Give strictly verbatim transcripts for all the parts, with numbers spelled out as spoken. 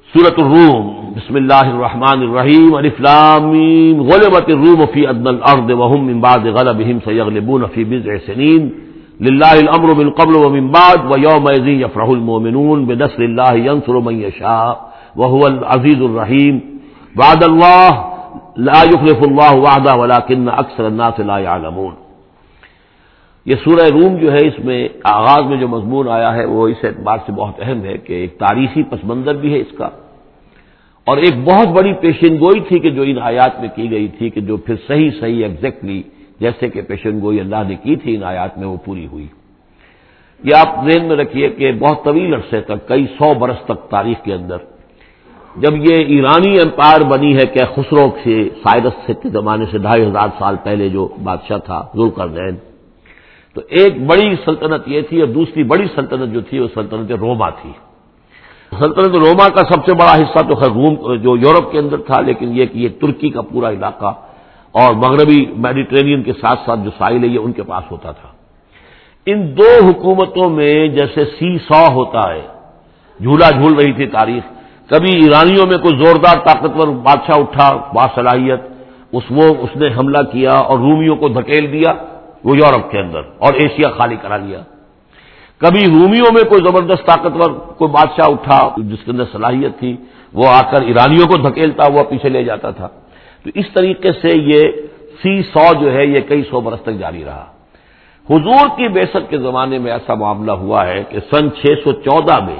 سورۃ الروم بسم اللہ الرحمن الرحیم الف لام میم غلبت الروم فی ادنى الارض وهم من بعد غلبهم سيغلبون في بضع سنين للہ الامر من قبل ومن بعد ويومئذ يفرح المؤمنون بنصر الله ينصر من يشاء وهو العزيز الرحیم وعد اللہ لا يخلف اللہ وعدہ ولكن اکثر الناس لا يعلمون۔ یہ سورہ روم جو ہے، اس میں آغاز میں جو مضمون آیا ہے وہ اس اعتبار سے بہت اہم ہے کہ ایک تاریخی پس منظر بھی ہے اس کا، اور ایک بہت بڑی پیشن گوئی تھی کہ جو ان آیات میں کی گئی تھی کہ جو پھر صحیح صحیح ایگزیکٹلی جیسے کہ پیشن گوئی اللہ نے کی تھی ان آیات میں وہ پوری ہوئی۔ یہ آپ ذہن میں رکھیے کہ بہت طویل عرصے تک، کئی سو برس تک تاریخ کے اندر، جب یہ ایرانی امپائر بنی ہے کہ خسرو سے سائرس کے زمانے سے ڈھائی ہزار سال پہلے جو بادشاہ تھا ذوالقرنین، تو ایک بڑی سلطنت یہ تھی اور دوسری بڑی سلطنت جو تھی وہ سلطنت روما تھی۔ سلطنت روما کا سب سے بڑا حصہ تو خیر روم جو یورپ کے اندر تھا، لیکن یہ کہ یہ ترکی کا پورا علاقہ اور مغربی میڈیٹرینین کے ساتھ ساتھ جو ساحل ہے یہ ان کے پاس ہوتا تھا۔ ان دو حکومتوں میں جیسے سی سو ہوتا ہے، جھولا جھول رہی تھی تاریخ۔ کبھی ایرانیوں میں کوئی زوردار طاقتور بادشاہ اٹھا باصلاحیت، اس وہ اس نے حملہ کیا اور رومیوں کو دھکیل دیا وہ یورپ کے اندر اور ایشیا خالی کرا لیا۔ کبھی رومیوں میں کوئی زبردست طاقتور کوئی بادشاہ اٹھا جس کے اندر صلاحیت تھی، وہ آ کر ایرانیوں کو دھکیلتا ہوا پیچھے لے جاتا تھا۔ تو اس طریقے سے یہ سی سو جو ہے یہ کئی سو برس تک جاری رہا۔ حضور کی بعثت کے زمانے میں ایسا معاملہ ہوا ہے کہ سن چھ سو چودہ میں،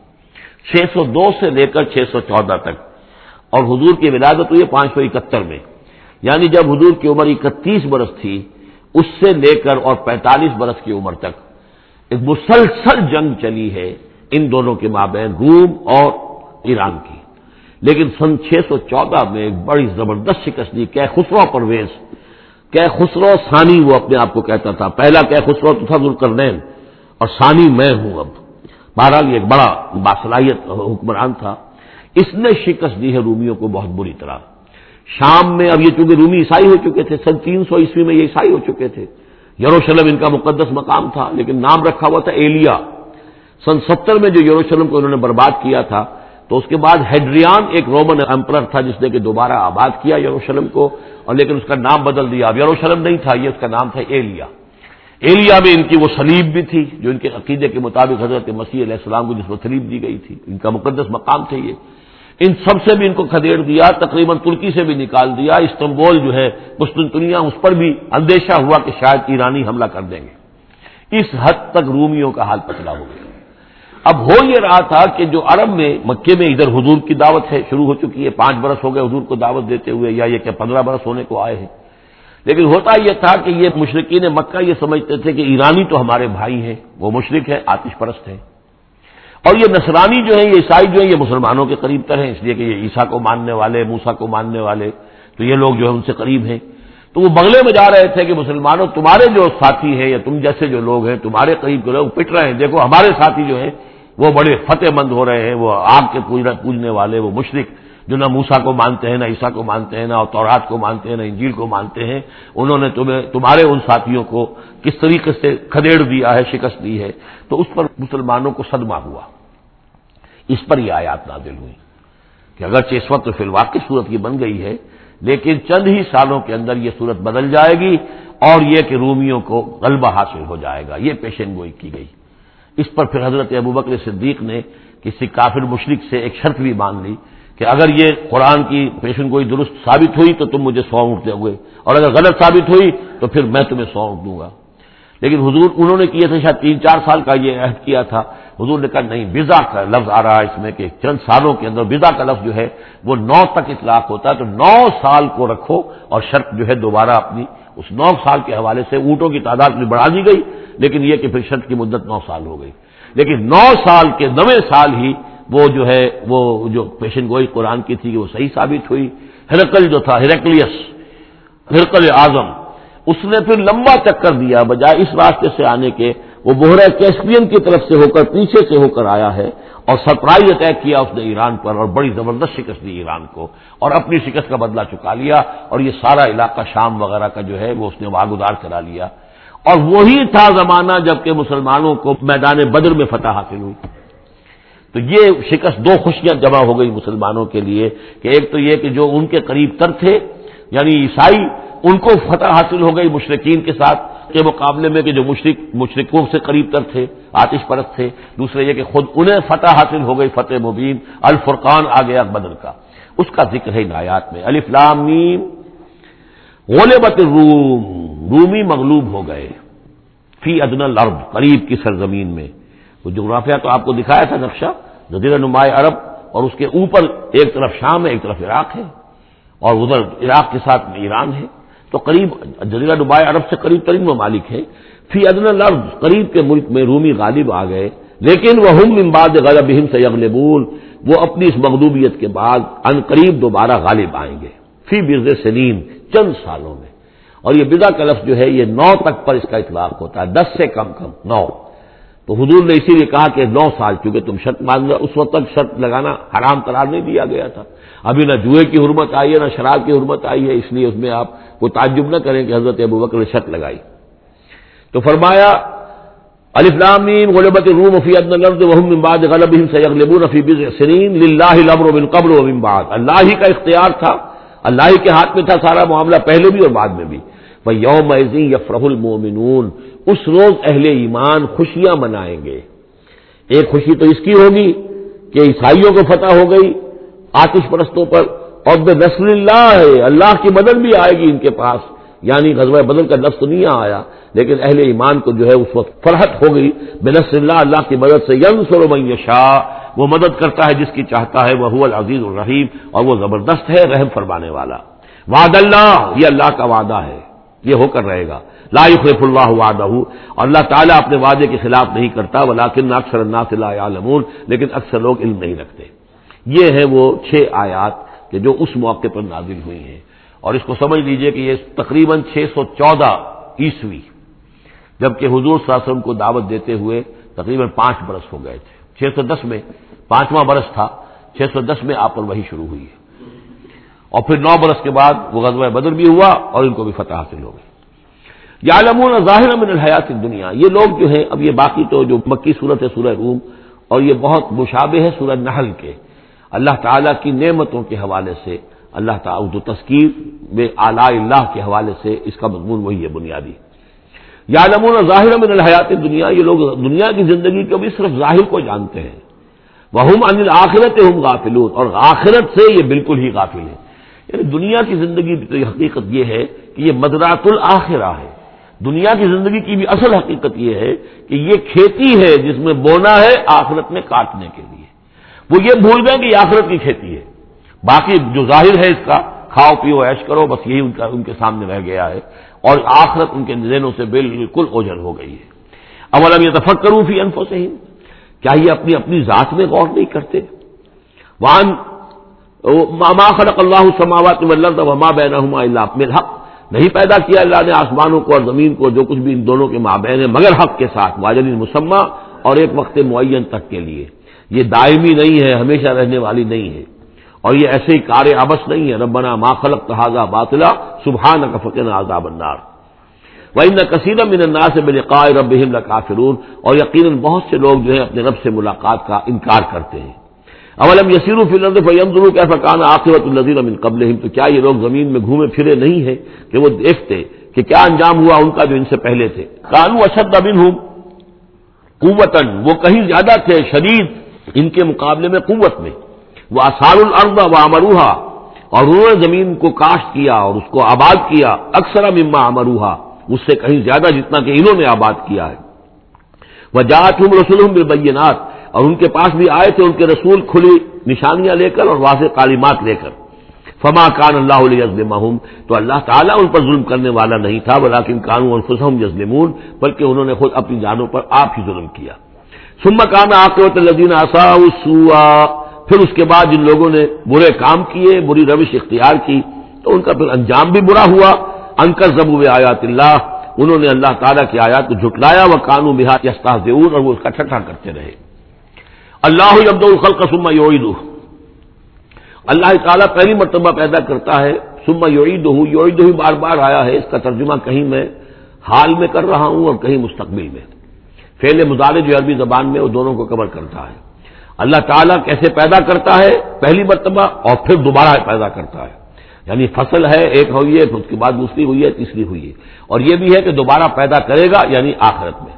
چھ سو دو سے لے کر چھ سو چودہ تک، اور حضور کی ولادت ہوئی پانچ سو اکہتر میں، یعنی جب حضور کی عمر اکتیس برس تھی اس سے لے کر اور پینتالیس برس کی عمر تک ایک مسلسل جنگ چلی ہے ان دونوں کے مابین، روم اور ایران کی۔ لیکن سن چھ سو چودہ میں ایک بڑی زبردست شکست دی کہ خسرو پرویز، کہ خسرو ثانی وہ اپنے آپ کو کہتا تھا، پہلا کہ خسرو تو تھا ذوالقرنین اور ثانی میں ہوں اب، بہرحال یہ ایک بڑا باصلاحیت حکمران تھا۔ اس نے شکست دی ہے رومیوں کو بہت بری طرح۔ شام میں اب یہ چونکہ رومی عیسائی ہو چکے تھے، سن تین سو عیسوی میں یہ عیسائی ہو چکے تھے، یروشلم ان کا مقدس مقام تھا لیکن نام رکھا ہوا تھا ایلیا۔ سن ستر میں جو یروشلم کو انہوں نے برباد کیا تھا تو اس کے بعد ہیڈریان ایک رومن امپرر تھا جس نے کہ دوبارہ آباد کیا یروشلم کو، اور لیکن اس کا نام بدل دیا، اب یروشلم نہیں تھا، یہ اس کا نام تھا ایلیا۔ ایلیا میں ان کی وہ صلیب بھی تھی جو ان کے عقیدے کے مطابق حضرت مسیح علیہ السلام کو جس پر صلیب دی گئی تھی، ان کا مقدس مقام تھا یہ۔ ان سب سے بھی ان کو کھدیڑ دیا، تقریباً ترکی سے بھی نکال دیا، استنبول جو ہے قسطنطنیہ اس پر بھی اندیشہ ہوا کہ شاید ایرانی حملہ کر دیں گے۔ اس حد تک رومیوں کا حال پتلا ہو گیا۔ اب ہو یہ رہا تھا کہ جو عرب میں مکے میں ادھر حضور کی دعوت ہے شروع ہو چکی ہے، پانچ برس ہو گئے حضور کو دعوت دیتے ہوئے، یا یہ کہ پندرہ برس ہونے کو آئے ہیں، لیکن ہوتا یہ تھا کہ یہ مشرکین مکہ یہ سمجھتے تھے کہ ایرانی تو ہمارے بھائی ہیں، وہ مشرک ہیں، آتش پرست ہیں، اور یہ نصرانی جو ہیں، یہ عیسائی جو ہیں، یہ مسلمانوں کے قریب تر ہیں، اس لیے کہ یہ عیسیٰ کو ماننے والے، موسیٰ کو ماننے والے، تو یہ لوگ جو ہیں ان سے قریب ہیں۔ تو وہ بغلے میں جا رہے تھے کہ مسلمانوں تمہارے جو ساتھی ہیں یا تم جیسے جو لوگ ہیں تمہارے قریب کے لوگ پٹ رہے ہیں، دیکھو ہمارے ساتھی جو ہیں وہ بڑے فتح مند ہو رہے ہیں، وہ آگ کے پوجنے والے، وہ مشرک جو نہ موسیٰ کو مانتے ہیں، نہ عیسیٰ کو مانتے ہیں، نہ تورات کو مانتے ہیں، نہ انجیل کو مانتے ہیں، انہوں نے تمہیں تمہارے ان ساتھیوں کو کس طریقے سے کھدیڑ دیا ہے، شکست دی ہے۔ تو اس پر مسلمانوں کو صدمہ ہوا، اس پر یہ آیات نازل ہوئی کہ اگرچہ اس وقت فی الواقع صورت یہ بن گئی ہے لیکن چند ہی سالوں کے اندر یہ صورت بدل جائے گی اور یہ کہ رومیوں کو غلبہ حاصل ہو جائے گا، یہ پیشن گوئی کی گئی۔ اس پر پھر حضرت ابوبکر صدیق نے کسی کافر مشرک سے ایک شرط بھی مان لی کہ اگر یہ قرآن کی پیشن گوئی درست ثابت ہوئی تو تم مجھے سو اونٹ دو گے، اور اگر غلط ثابت ہوئی تو پھر میں تمہیں سو اونٹ دوں گا۔ لیکن حضور انہوں نے کیے تھے شاید تین چار سال کا یہ عہد کیا تھا، حضور نے کہا نہیں، بضع کا لفظ آ رہا ہے اس میں کہ چند سالوں کے اندر، بضع کا لفظ جو ہے وہ نو تک اطلاق ہوتا ہے، تو نو سال کو رکھو، اور شرط جو ہے دوبارہ اپنی اس نو سال کے حوالے سے اونٹوں کی تعداد بھی بڑھا دی گئی، لیکن یہ کہ پھر شرط کی مدت نو سال ہو گئی۔ لیکن نو سال کے نویں سال ہی وہ جو ہے وہ جو پیشن گوئی قرآن کی تھی وہ صحیح ثابت ہوئی۔ ہرقل جو تھا، ہرقلیس، ہرقل اعظم، اس نے پھر لمبا چکر دیا، بجائے اس راستے سے آنے کے وہ بحیرہ کیسپیئن کی طرف سے ہو کر پیچھے سے ہو کر آیا ہے اور سرپرائز اٹیک کیا اس نے ایران پر، اور بڑی زبردست شکست دی ایران کو، اور اپنی شکست کا بدلہ چکا لیا، اور یہ سارا علاقہ شام وغیرہ کا جو ہے وہ اس نے واگزار کرا لیا۔ اور وہی تھا زمانہ جب کہ مسلمانوں کو میدان بدر میں فتح حاصل ہوئی۔ تو یہ شکست، دو خوشیاں جمع ہو گئی مسلمانوں کے لیے کہ ایک تو یہ کہ جو ان کے قریب تر تھے یعنی عیسائی، ان کو فتح حاصل ہو گئی مشرکین کے ساتھ کے مقابلے میں کہ جو مشرک مشرکوں سے قریب تر تھے، آتش پرست تھے. دوسرے یہ کہ خود انہیں فتح حاصل ہو گئی، فتح مبین، الفرقان آ گیا بدر کا. اس کا ذکر ہے ان آیات میں. الف لام میم غلبت الروم، رومی مغلوب ہو گئے، فی ادنی الارض، قریب کی سرزمین میں. وہ جغرافیہ تو آپ کو دکھایا تھا نقشہ، جزیرہ نما عرب، اور اس کے اوپر ایک طرف شام ہے، ایک طرف عراق ہے، اور ادھر عراق کے ساتھ میں ایران ہے. تو قریب جزیرہ نما عرب سے قریب ترین ممالک ہیں. فی ادنی الارض، قریب کے ملک میں رومی غالب آ گئے، لیکن وہم من بعد غلبہم سیغلبون، وہ اپنی اس مغلوبیت کے بعد ان قریب دوبارہ غالب آئیں گے. فی بضع سنین، چند سالوں میں. اور یہ بضع کا لفظ جو ہے یہ نو تک پر اس کا اطلاق ہوتا ہے، دس سے کم کم نو. تو حضور نے اسی لیے کہا کہ نو سال، کیونکہ تم شرط مان لو، اس وقت تک شرط لگانا حرام قرار نہیں دیا گیا تھا. ابھی نہ جوئے کی حرمت آئی ہے، نہ شراب کی حرمت آئی ہے، اس لیے اس میں آپ کو تعجب نہ کریں کہ حضرت ابوبکر نے شرط لگائی. تو فرمایا الف لام میم غلبت الروم فی ادنی الارض وهم من بعد غلبهم سيغلبون في بضع سنين لله الامر من قبل ومن بعد. اللہ ہی کا اختیار تھا، اللہ ہی کے ہاتھ میں تھا سارا معاملہ، پہلے بھی اور بعد میں بھی. وَيَوْمَئِذٍ يَفْرَحُ الْمُؤْمِنُونَ، اس روز اہل ایمان خوشیاں منائیں گے. ایک خوشی تو اس کی ہوگی کہ عیسائیوں کو فتح ہو گئی آتش پرستوں پر، اور بنصر اللہ، اللہ کی مدد بھی آئے گی ان کے پاس. یعنی غزوہ بدر کا لفظ نہیں آیا، لیکن اہل ایمان کو جو ہے اس وقت فرحت ہو گئی. بنصر اللہ، اللہ کی مدد سے. ینصر من یشاء، وہ مدد کرتا ہے جس کی چاہتا ہے. وہو العزیز الرحیم، اور وہ زبردست ہے، رحم فرمانے والا. وعد اللہ، یہ اللہ کا وعدہ ہے، یہ ہو کر رہے گا. لا یخلف اللہ وعدہ، اور اللہ تعالیٰ اپنے وعدے کے خلاف نہیں کرتا. ولکن اکثر الناس لا یعلمون، لیکن اکثر لوگ علم نہیں رکھتے. یہ ہیں وہ چھ آیات کہ جو اس موقع پر نازل ہوئی ہیں. اور اس کو سمجھ لیجئے کہ یہ تقریباً چھ سو چودہ عیسوی، جبکہ حضور صلی اللہ علیہ وسلم کو دعوت دیتے ہوئے تقریباً پانچ برس ہو گئے تھے. چھ سو دس میں پانچواں برس تھا، چھ سو دس میں آپ پر وحی شروع ہوئی ہے. اور پھر نو برس کے بعد وہ غزوہ بدر بھی ہوا اور ان کو بھی فتح حاصل ہو گئی. یعلمون ظاہرا من الحیات الدنیا، یہ لوگ جو ہیں، اب یہ باقی تو جو مکی صورت ہے سورہ روم، اور یہ بہت مشابہ ہے سورہ نحل کے. اللہ تعالیٰ کی نعمتوں کے حوالے سے، اللہ تعالیٰ جو تذکیر میں آلاء اللہ کے حوالے سے اس کا مضمون وہی ہے بنیادی. یعلمون ظاہرا من الحیات الدنیا، یہ لوگ دنیا کی زندگی کو بھی صرف ظاہر کو جانتے ہیں. وہم عن الآخرۃ ہم غافلون، اور آخرت سے یہ بالکل ہی غافل ہیں. یعنی دنیا کی زندگی کی تو حقیقت یہ ہے کہ یہ مزرعۃ الآخرہ ہے. دنیا کی زندگی کی بھی اصل حقیقت یہ ہے کہ یہ کھیتی ہے جس میں بونا ہے آخرت میں کاٹنے کے لیے. وہ یہ بھول گئے کہ یہ آخرت کی کھیتی ہے. باقی جو ظاہر ہے اس کا، کھاؤ پیو عیش کرو، بس یہی ان کا ان کے سامنے رہ گیا ہے، اور آخرت ان کے ذہنوں سے بالکل اوجھل ہو گئی ہے. اولم یتفکروا فی انفسہم، کیا یہ اپنی اپنی ذات میں غور نہیں کرتے؟ وان ما خلق اللہ السماوات والارض وما بینہما الا بالحق، نہیں پیدا کیا اللہ نے آسمانوں کو اور زمین کو، جو کچھ بھی ان دونوں کے مابین ہے، مگر حق کے ساتھ. واجل مسمى، اور ایک وقت معین تک کے لیے. یہ دائمی نہیں ہے، ہمیشہ رہنے والی نہیں ہے، اور یہ ایسے ہی کار عبث نہیں ہے. ربنا ما خلقت هذا باطلا سبحانك فقنا عذاب النار. وان كثيرا من الناس بلقاء ربهم لكافرون، اور یقیناً بہت سے لوگ جو ہے اپنے رب سے ملاقات کا انکار کرتے ہیں. اولم یسیروا فی الارض فینظروا کیف کان عاقبۃ الذین من قبلہم، تو کیا یہ لوگ زمین میں گھومے پھرے نہیں ہیں کہ وہ دیکھتے کہ کیا انجام ہوا ان کا جو ان سے پہلے تھے. کانوا اشد منہم قوۃ، وہ کہیں زیادہ تھے شدید ان کے مقابلے میں قوت میں. واثاروا الارض وعمروها، اور انہوں نے زمین کو کاشت کیا اور اس کو آباد کیا. اکثر مما عمروها، اس سے کہیں زیادہ جتنا کہ انہوں نے آباد کیا ہے. وجاءتهم رسلهم بالبینات، اور ان کے پاس بھی آئے تھے ان کے رسول کھلی نشانیاں لے کر اور واضح تعلیمات لے کر. فما کان اللہ لیظلمہم، تو اللہ تعالیٰ ان پر ظلم کرنے والا نہیں تھا. ولکن کانوا انفسہم یظلمون، بلکہ انہوں نے خود اپنی جانوں پر آپ ہی ظلم کیا. ثم کان عاقبۃ الذین اساءوا السوء، پھر اس کے بعد جن لوگوں نے برے کام کیے، بری روش اختیار کی، تو ان کا پھر انجام بھی برا ہوا. ان کذبوا بآیات اللہ، انہوں نے اللہ تعالیٰ کی آیات کو جھٹلایا. وکانوا بہا یستہزئون، اور وہ اس کا ٹھٹھا کرتے رہے. اللہ یبدأ الخلق ثم یعیدہ، اللہ تعالیٰ پہلی مرتبہ پیدا کرتا ہے. ثم یعیدہ، یعیدہ بار بار آیا ہے، اس کا ترجمہ کہیں میں حال میں کر رہا ہوں اور کہیں مستقبل میں. فعل مضارع جو عربی زبان میں وہ دونوں کو کور کرتا ہے. اللہ تعالیٰ کیسے پیدا کرتا ہے پہلی مرتبہ اور پھر دوبارہ پیدا کرتا ہے، یعنی فصل ہے ایک ہوئی ہے، پھر اس کے بعد دوسری ہوئی ہے، تیسری ہوئی ہے، اور یہ بھی ہے کہ دوبارہ پیدا کرے گا یعنی آخرت میں۔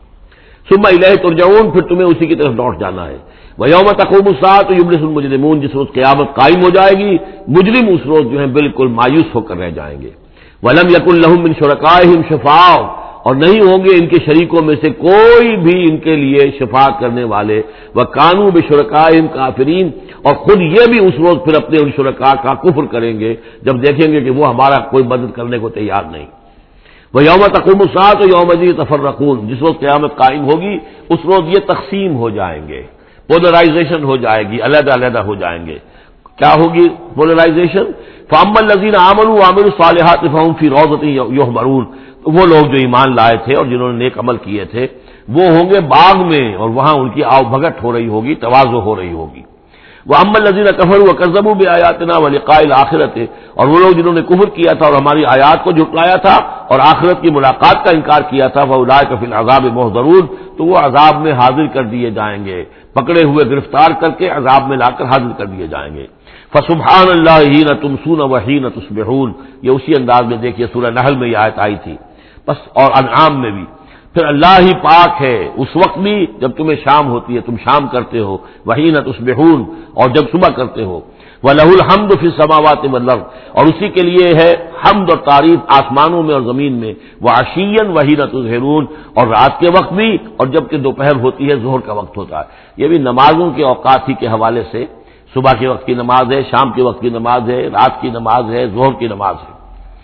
ثم الیہ ترجعون، پھر تمہیں اسی کی طرف لوٹ جانا ہے۔ ویوم تقوم الساعۃ یبلس المجرمون، جس روز قیامت قائم ہو جائے گی مجرم اس روز جو ہے بالکل مایوس ہو کر رہ جائیں گے۔ ولم یکن لہم من شرکائہم شفاع، اور نہیں ہوں گے ان کے شریکوں میں سے کوئی بھی ان کے لیے شفاعت کرنے والے، وکانوا بشرکائہم کافرین، اور خود یہ بھی اس روز پھر اپنے ان شرکاء کا کفر کریں گے جب دیکھیں گے کہ وہ ہمارا کوئی مدد کرنے کو تیار نہیں۔ وَيَوْمَ تَقُومُ السَّاعَةُ يَوْمَئِذٍ يَتَفَرَّقُونَ، جس روز قیامت قائم ہوگی اس روز یہ تقسیم ہو جائیں گے، پولرائزیشن ہو جائے گی، علیحدہ علیحدہ ہو جائیں گے۔ کیا ہوگی پولرائزیشن؟ فَأَمَّا الَّذِينَ آمَنُوا وَعَمِلُوا الصَّالِحَاتِ فَهُمْ فِي رَوْضَةٍ يُحْبَرُونَ، وہ لوگ جو ایمان لائے تھے اور جنہوں نے نیک عمل کیے تھے وہ ہوں گے باغ میں، اور وہاں ان کی آو بھگت ہو رہی ہوگی، تواضع ہو رہی ہوگی۔ وَأَمَّا الَّذِينَ كَفَرُوا وَكَذَّبُوا بِآيَاتِنَا وَلِقَاءِ الْآخِرَةِ، اور وہ لوگ جنہوں نے کفر کیا تھا اور ہماری آیات کو جھٹلایا تھا اور آخرت کی ملاقات کا انکار کیا تھا، فَأُولَٰئِكَ فِي الْعَذَابِ مُحْضَرُونَ، تو وہ عذاب میں حاضر کر دیے جائیں گے، پکڑے ہوئے گرفتار کر کے عذاب میں لا کر حاضر کر دیے جائیں گے۔ فَسُبْحَانَ اللَّهِ حِينَ تُمْسُونَ وَحِينَ تُصْبِحُونَ، یہ اسی انداز میں دیکھیے سورہ نحل میں یہ آیت آئی تھی، بس اور انعام میں بھی۔ پھر اللہ ہی پاک ہے اس وقت بھی جب تمہیں شام ہوتی ہے، تم شام کرتے ہو، وحین تصبحون، اور جب صبح کرتے ہو۔ وَلَهُ الْحَمْدُ فِي السَّمَاوَاتِ وَالْأَرْضِ، اور اسی کے لیے ہے حمد اور تعریف آسمانوں میں اور زمین میں۔ وَعَشِيًّا وَحِينَ تُظْهِرُونَ، اور رات کے وقت بھی اور جب کہ دوپہر ہوتی ہے، ظہر کا وقت ہوتا ہے۔ یہ بھی نمازوں کے اوقات ہی کے حوالے سے، صبح کے وقت کی نماز ہے، شام کے وقت کی نماز ہے، رات کی نماز ہے، ظہر کی نماز ہے۔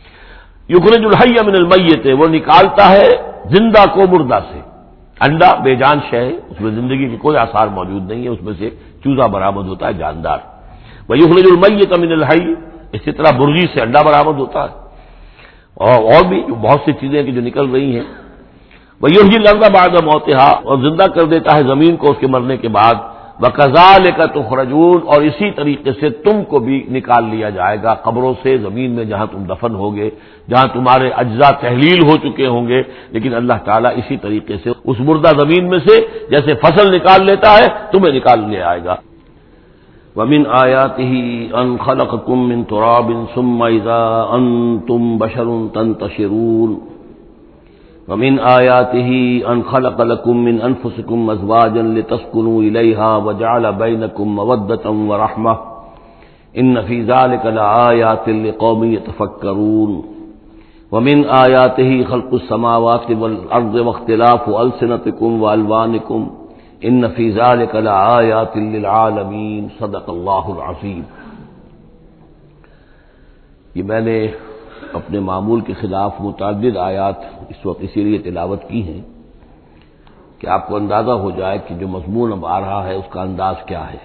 یخرج الحی من المیت، وہ نکالتا ہے زندہ کو مردہ سے۔ انڈا بے جان شے ہے، اس میں زندگی کے کوئی آثار موجود نہیں ہے، اس میں سے چوزہ برآمد ہوتا ہے جاندار۔ ویخرج المیت من الحی، اسی طرح برغی سے انڈا برآمد ہوتا ہے، اور اور بھی بہت سی چیزیں کہ جو نکل رہی ہیں۔ ویحیی الارض بعد موتہا، اور زندہ کر دیتا ہے زمین کو اس کے مرنے کے بعد۔ وَكَذَلِكَ تُخْرَجُونَ، اور اسی طریقے سے تم کو بھی نکال لیا جائے گا قبروں سے، زمین میں جہاں تم دفن ہوگے، جہاں تمہارے اجزاء تحلیل ہو چکے ہوں گے، لیکن اللہ تعالیٰ اسی طریقے سے اس مردہ زمین میں سے جیسے فصل نکال لیتا ہے تمہیں نکال لے آئے گا۔ وَمِنْ آيَاتِهِ أَنْ خَلَقَكُم مِّن تُرَابٍ ثُمَّ إِذَا أَنْتُمْ بَشَرٌ تَنْتَشِرُونَ وَمِنْ آيَاتِهِ أَنْ خَلَقَ لَكُم مِّنْ أَنفُسِكُمْ أَزْوَاجًا لِتَسْكُنُوا إِلَيْهَا وَجَعَلَ بَيْنَكُم مَّوَدَّةً وَرَحْمَةً إِنَّ فِي ذَلِكَ لَآيَاتٍ لِقَوْمٍ يَتَفَكَّرُونَ وَمِنْ آيَاتِهِ خَلْقُ السَّمَاوَاتِ وَالْأَرْضِ وَاخْتِلَافُ أَلْسِنَتِكُمْ وَأَلْوَانِكُمْ إِنَّ فِي ذَلِكَ لَآيَاتٍ لِلْعَالَمِينَ صدق اللہ العظیم۔ یہ میں نے اپنے معمول کے خلاف متعدد آیات اس وقت اسی لیے تلاوت کی ہیں کہ آپ کو اندازہ ہو جائے کہ جو مضمون اب آ رہا ہے اس کا انداز کیا ہے۔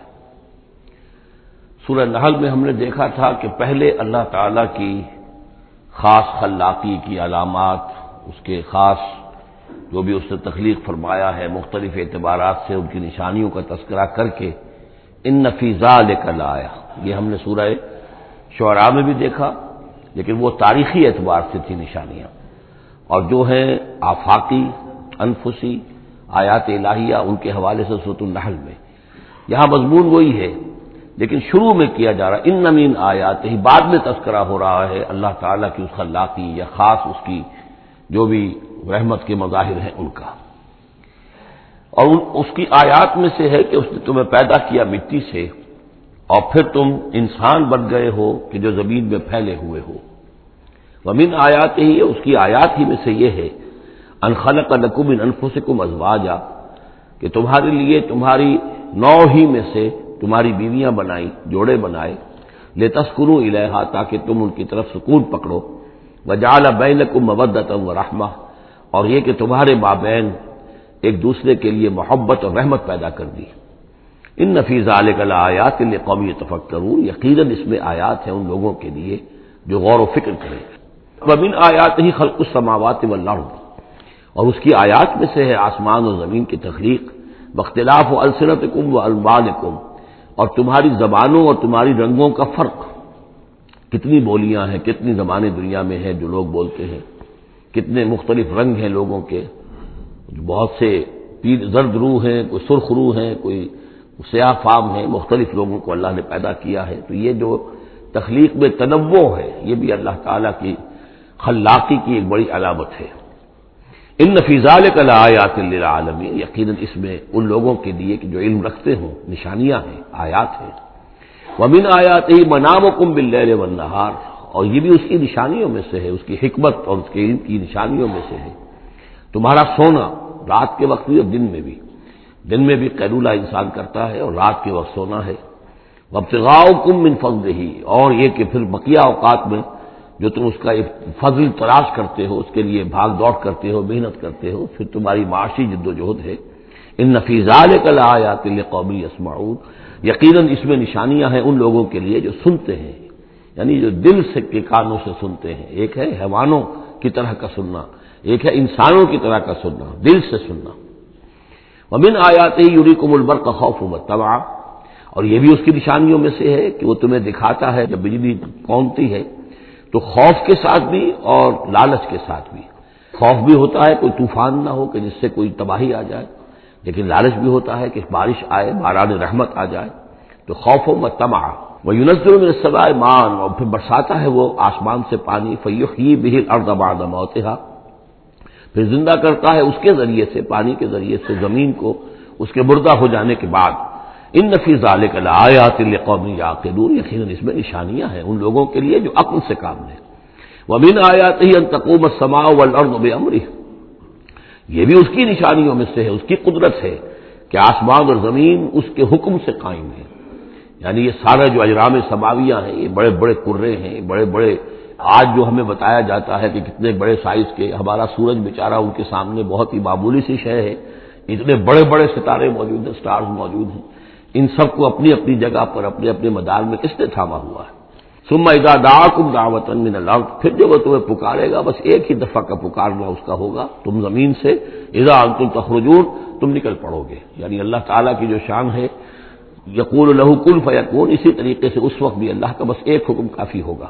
سورہ نحل میں ہم نے دیکھا تھا کہ پہلے اللہ تعالی کی خاص خلاقی کی علامات، اس کے خاص جو بھی اس نے تخلیق فرمایا ہے مختلف اعتبارات سے ان کی نشانیوں کا تذکرہ کر کے ان فی ذالک لآیہ، یہ ہم نے سورہ شعراء میں بھی دیکھا، لیکن وہ تاریخی اعتبار سے تھی نشانیاں، اور جو ہیں آفاقی انفسی آیات الہیہ ان کے حوالے سے سورۃ النحل میں یہاں مضمون وہی ہے، لیکن شروع میں کیا جا رہا ان من آیات ہی، بعد میں تذکرہ ہو رہا ہے اللہ تعالیٰ کی اس خلاقی یا خاص اس کی جو بھی رحمت کے مظاہر ہیں ان کا، اور اس کی آیات میں سے ہے کہ اس نے تمہیں پیدا کیا مٹی سے اور پھر تم انسان بن گئے ہو کہ جو زمین میں پھیلے ہوئے ہو۔ ومن آیات ہی، اس کی آیات ہی میں سے یہ ہے ان خلق لکم من انفسکم ازواجا، کہ تمہارے لیے تمہاری نوع ہی میں سے تمہاری بیویاں بنائی، جوڑے بنائے، لتسکنوا الیہا، تاکہ تم ان کی طرف سکون پکڑو، وجعل بینکم مودۃ ورحمہ، اور یہ کہ تمہارے مابین ایک دوسرے کے لیے محبت اور رحمت پیدا کر دی۔ ان فی ذلک لآیات لقوم یتفکرون، یقیناً اس میں آیات ہیں ان لوگوں کے لیے جو غور و فکر کریں۔ ومن آیاتہ خلق السماوات والارض، اور اس کی آیات میں سے ہے آسمان اور زمین کی تخلیق، واختلاف السنتکم والوانکم، اور تمہاری زبانوں اور تمہاری رنگوں کا فرق، کتنی بولیاں ہیں، کتنی زبانیں دنیا میں ہیں جو لوگ بولتے ہیں، کتنے مختلف رنگ ہیں لوگوں کے، بہت سے پیر زرد روح ہیں، کوئی سرخ روح ہیں، کوئی سیاہ فام ہیں، مختلف لوگوں کو اللہ نے پیدا کیا ہے۔ تو یہ جو تخلیق میں تنوع ہے یہ بھی اللہ تعالیٰ کی خلاقی کی ایک بڑی علامت ہے۔ ان فی ذلک لآیات للعالمین، یقیناً اس میں ان لوگوں کے لیے کہ جو علم رکھتے ہوں نشانیاں ہیں، آیات ہیں۔ ومن آیاتہ منامکم باللیل والنہار، اور یہ بھی اس کی نشانیوں میں سے ہے، اس کی حکمت اور اس کے علم کی نشانیوں میں سے ہے تمہارا سونا، رات کے وقت بھی اور دن میں بھی۔ دن میں بھی قیلولہ انسان کرتا ہے اور رات کے وقت سونا ہے۔ وابتغاؤکم من فضلہ، اور یہ کہ پھر بقیہ اوقات میں جو تم اس کا ایک فضل تلاش کرتے ہو، اس کے لیے بھاگ دوڑ کرتے ہو، محنت کرتے ہو، پھر تمہاری معاشی جد و جہد ہے۔ ان فی ذلک لآیات لقوم یسمعون، یقیناً اس میں نشانیاں ہیں ان لوگوں کے لیے جو سنتے ہیں، یعنی جو دل سے کے کانوں سے سنتے ہیں۔ ایک ہے حیوانوں کی طرح کا سننا، ایک ہے انسانوں کی طرح کا سننا، دل سے سننا۔ ومن آیاتہ یریکم البرق خوفا وطمعا، اور یہ بھی اس کی نشانیوں میں سے ہے کہ وہ تمہیں دکھاتا ہے جب بجلی کونتی ہے تو خوف کے ساتھ بھی اور لالچ کے ساتھ بھی۔ خوف بھی ہوتا ہے کوئی طوفان نہ ہو کہ جس سے کوئی تباہی آ جائے، لیکن لالچ بھی ہوتا ہے کہ بارش آئے، باران رحمت آ جائے۔ تو خوف و طمع، وَيُنَزِّلُ مِنَ السَّمَاءِ مَاءً، اور پھر برساتا ہے وہ آسمان سے پانی، فَيُحْيِي بِهِ الْأَرْضَ بَعْدَ مَوْتِهَا، پھر زندہ کرتا ہے اس کے ذریعے سے، پانی کے ذریعے سے زمین کو اس کے مردہ ہو جانے کے بعد۔ ان فی ذلک لآیات لقوم یعقلون، یقیناً اس میں نشانیاں ہیں ان لوگوں کے لیے جو عقل سے کام لیں۔ ومن آیاتہ ان تقوم السماء والارض بامرہ، یہ بھی اس کی نشانیوں میں سے ہے، اس کی قدرت ہے کہ آسمان اور زمین اس کے حکم سے قائم ہے۔ یعنی یہ سارا جو اجرام سماویہ ہیں، یہ بڑے بڑے کرے ہیں، بڑے بڑے، آج جو ہمیں بتایا جاتا ہے کہ کتنے بڑے سائز کے ہمارا سورج بیچارہ ان کے سامنے بہت ہی معمولی سی شے ہے، اتنے بڑے بڑے ستارے موجود ہیں، سٹارز موجود ہیں، ان سب کو اپنی اپنی جگہ پر اپنے اپنے مدار میں کس نے تھاما ہوا ہے۔ ثم اذا دعاکم دعوۃ من الارض، پھر جب وہ تمہیں پکارے گا، بس ایک ہی دفعہ کا پکارنا اس کا ہوگا، تم زمین سے، اذا انتم تخرجون، تم نکل پڑو گے۔ یعنی اللہ تعالیٰ کی جو شان ہے، یقول لہ کن فیکون، اسی طریقے سے اس وقت بھی اللہ کا بس ایک حکم کافی ہوگا۔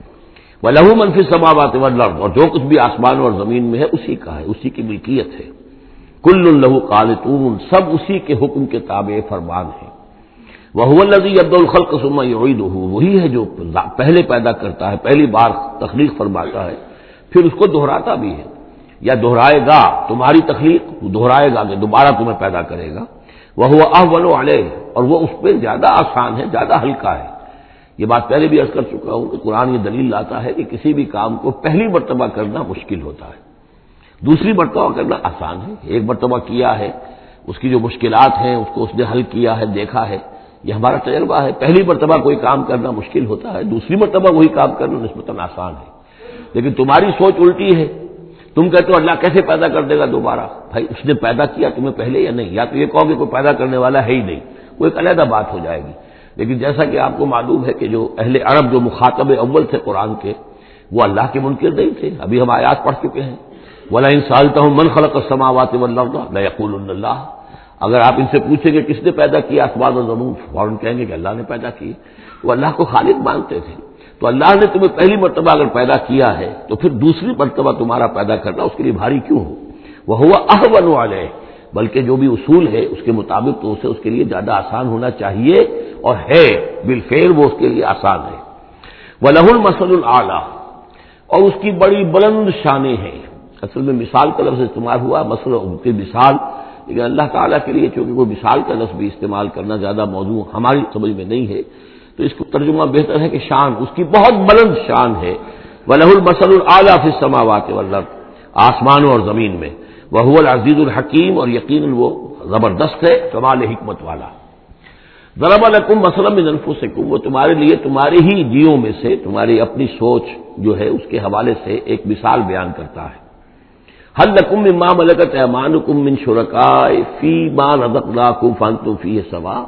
وَلَهُ مَن فِي السَّمَاوَاتِ وَالْأَرْضِ، اور جو کچھ بھی آسمان اور زمین میں ہے اسی کا ہے، اسی کی ملکیت ہے۔ کل لہ قانتون، سب اسی کے حکم کے تابع فرمان ہیں۔ وَهُوَ الَّذِي يَبْدَأُ الْخَلْقَ ثُمَّ يُعِيدُهُ، وہی ہے جو پہلے پیدا کرتا ہے، پہلی بار تخلیق فرماتا ہے، پھر اس کو دہراتا بھی ہے، یا دہرائے گا، تمہاری تخلیق دہرائے گا کہ دوبارہ تمہیں پیدا کرے گا۔ وَهُوَ أَهْوَنُ عَلَيْهِ، اور وہ اس پہ زیادہ آسان ہے، زیادہ ہلکا ہے۔ یہ بات پہلے بھی عرض کر چکا ہوں کہ قرآن یہ دلیل لاتا ہے کہ کسی بھی کام کو پہلی مرتبہ کرنا مشکل ہوتا ہے، دوسری مرتبہ کرنا آسان ہے۔ ایک مرتبہ کیا ہے، اس کی جو مشکلات ہیں اس کو اس نے حل کیا ہے، دیکھا ہے، یہ ہمارا تجربہ ہے۔ پہلی مرتبہ کوئی کام کرنا مشکل ہوتا ہے، دوسری مرتبہ وہی کام کرنا نسبتاً آسان ہے۔ لیکن تمہاری سوچ الٹی ہے، تم کہتے ہو اللہ کیسے پیدا کر دے گا دوبارہ؟ بھائی اس نے پیدا کیا تمہیں پہلے یا نہیں؟ یا تو یہ کہو کہ کوئی پیدا کرنے والا ہے ہی نہیں، وہ ایک علیحدہ بات ہو جائے گی۔ لیکن جیسا کہ آپ کو معلوم ہے کہ جو اہل عرب جو مخاطب اول تھے قرآن کے، وہ اللہ کے منکر نہیں تھے۔ ابھی ہم آیات پڑھ چکے ہیں، وَلَئِن سَأَلْتَهُم مَّنْ خَلَقَ السَّمَاوَاتِ وَالْأَرْضَ لَيَقُولُنَّ اللَّهُ، اگر آپ ان سے پوچھیں کہ کس نے پیدا کیا آسمان و زمین، فوراً کہیں گے کہ اللہ نے پیدا کی۔ وہ اللہ کو خالق مانتے تھے۔ تو اللہ نے تمہیں پہلی مرتبہ اگر پیدا کیا ہے تو پھر دوسری مرتبہ تمہارا پیدا کرنا اس کے لیے بھاری کیوں ہو؟ وَهُوَ أَهْوَنُ عَلَيْهِ، بلکہ جو بھی اصول ہے اس کے مطابق تو اسے اس کے لیے زیادہ آسان ہونا چاہیے، اور ہے بالفعل وہ اس کے لیے آسان ہے۔ وَلَهُ الْمَثَلُ الْأَعْلَىٰ، اور اس کی بڑی بلند شانیں ہیں۔ اصل میں مثال کا لفظ استعمال ہوا، مثلا کی مثال، لیکن اللہ تعالیٰ کے لیے چونکہ کوئی مثال کا لفظ بھی استعمال کرنا زیادہ موضوع ہماری سمجھ میں نہیں ہے، تو اس کو ترجمہ بہتر ہے کہ شان، اس کی بہت بلند شان ہے۔ وَلَهُ الْمَثَلُ الْأَعْلَىٰ فِي السَّمَاوَاتِ وَالْأَرْضِ، آسمانوں اور زمین میں۔ وَهُوَ الْعَزِيزُ الْحَكِيمُ، اور یقیناً وہ زبردست ہے، کمال حکمت والا۔ ضَرَبَ لَكُم مَّثَلًا مِّنْ أَنفُسِكُم، وہ تمہارے لیے تمہارے ہی جیوں میں سے، تمہاری اپنی سوچ جو ہے اس کے حوالے سے ایک مثال بیان کرتا ہے۔ هَل لَّكُم مِّمَّا مَلَكَتْ أَيْمَانُكُم مِّن شُرَكَاءَ فِيمَا رَزَقْنَاكُمْ فَأَنتُمْ فِيهِ سَوَاءٌ،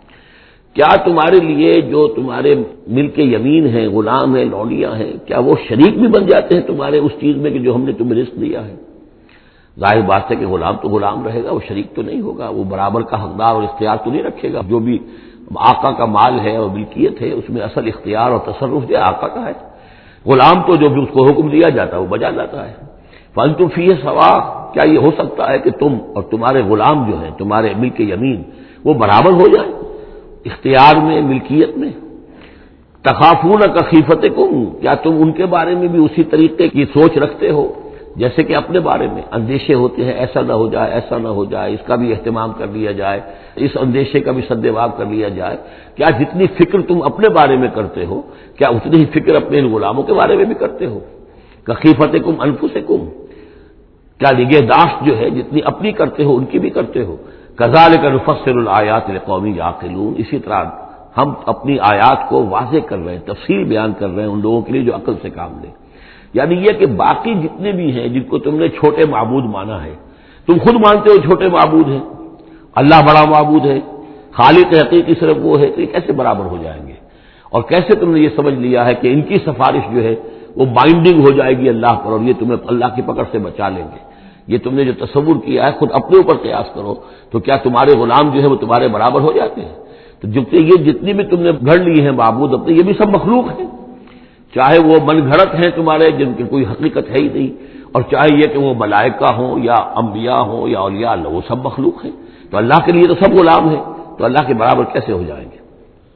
کیا تمہارے لیے جو تمہارے ملک یمین ہیں، غلام ہیں، لونڈیاں ہیں، کیا وہ شریک بھی بن جاتے ہیں تمہارے اس چیز میں کہ جو ہم نے تمہیں رزق دیا ہے؟ ظاہر بات ہے کہ غلام تو غلام رہے گا، وہ شریک تو نہیں ہوگا، وہ برابر کا حقدار اور اختیار تو نہیں رکھے گا۔ جو بھی آقا کا مال ہے اور ملکیت ہے اس میں اصل اختیار اور تصرف جو آقا کا ہے۔ غلام تو جو بھی اس کو حکم دیا جاتا ہے وہ بجا لاتا ہے۔ فَأَنتُمْ فِيهِ سَوَاءٌ، کیا یہ ہو سکتا ہے کہ تم اور تمہارے غلام جو ہیں، تمہارے ملک یمین، وہ برابر ہو جائیں اختیار میں، ملکیت میں. تخافون کخیفتکم، کیا تم ان کے بارے میں بھی اسی طریقے کی سوچ رکھتے ہو جیسے کہ اپنے بارے میں اندیشے ہوتے ہیں، ایسا نہ ہو جائے، ایسا نہ ہو جائے، اس کا بھی اہتمام کر لیا جائے، اس اندیشے کا بھی سدباب کر لیا جائے. کیا جتنی فکر تم اپنے بارے میں کرتے ہو، کیا اتنی ہی فکر اپنے ان غلاموں کے بارے میں بھی کرتے ہو؟ کخیفتکم انفسکم، کیا نگہداشت جو ہے جتنی اپنی کرتے ہو ان کی بھی کرتے ہو؟ کذالک نفصل الآیات لقوم یعقلون، اسی طرح ہم اپنی آیات کو واضح کر رہے ہیں، تفصیل بیان کر رہے ہیں ان لوگوں کے لیے جو عقل سے کام لیں. یعنی یہ کہ باقی جتنے بھی ہیں جن کو تم نے چھوٹے معبود مانا ہے، تم خود مانتے ہو چھوٹے معبود ہیں، اللہ بڑا معبود ہے، خالق حقیقی صرف وہ ہے، تو یہ کیسے برابر ہو جائیں گے؟ اور کیسے تم نے یہ سمجھ لیا ہے کہ ان کی سفارش جو ہے وہ بائنڈنگ ہو جائے گی اللہ پر اور یہ تمہیں اللہ کی پکڑ سے بچا لیں گے؟ یہ تم نے جو تصور کیا ہے خود اپنے اوپر قیاس کرو، تو کیا تمہارے غلام جو ہے وہ تمہارے برابر ہو جاتے ہیں؟ تو جبکہ یہ جتنی بھی تم نے گھڑ لی ہیں معبود اپنے، یہ بھی سب مخلوق ہیں، چاہے وہ من گھڑت ہیں تمہارے جن کی کوئی حقیقت ہے ہی نہیں، اور چاہے یہ کہ وہ ملائکہ ہوں یا انبیاء ہوں یا اولیاء اللہ، وہ سب مخلوق ہیں. تو اللہ کے لیے تو سب غلام ہیں، تو اللہ کے برابر کیسے ہو جائیں گے؟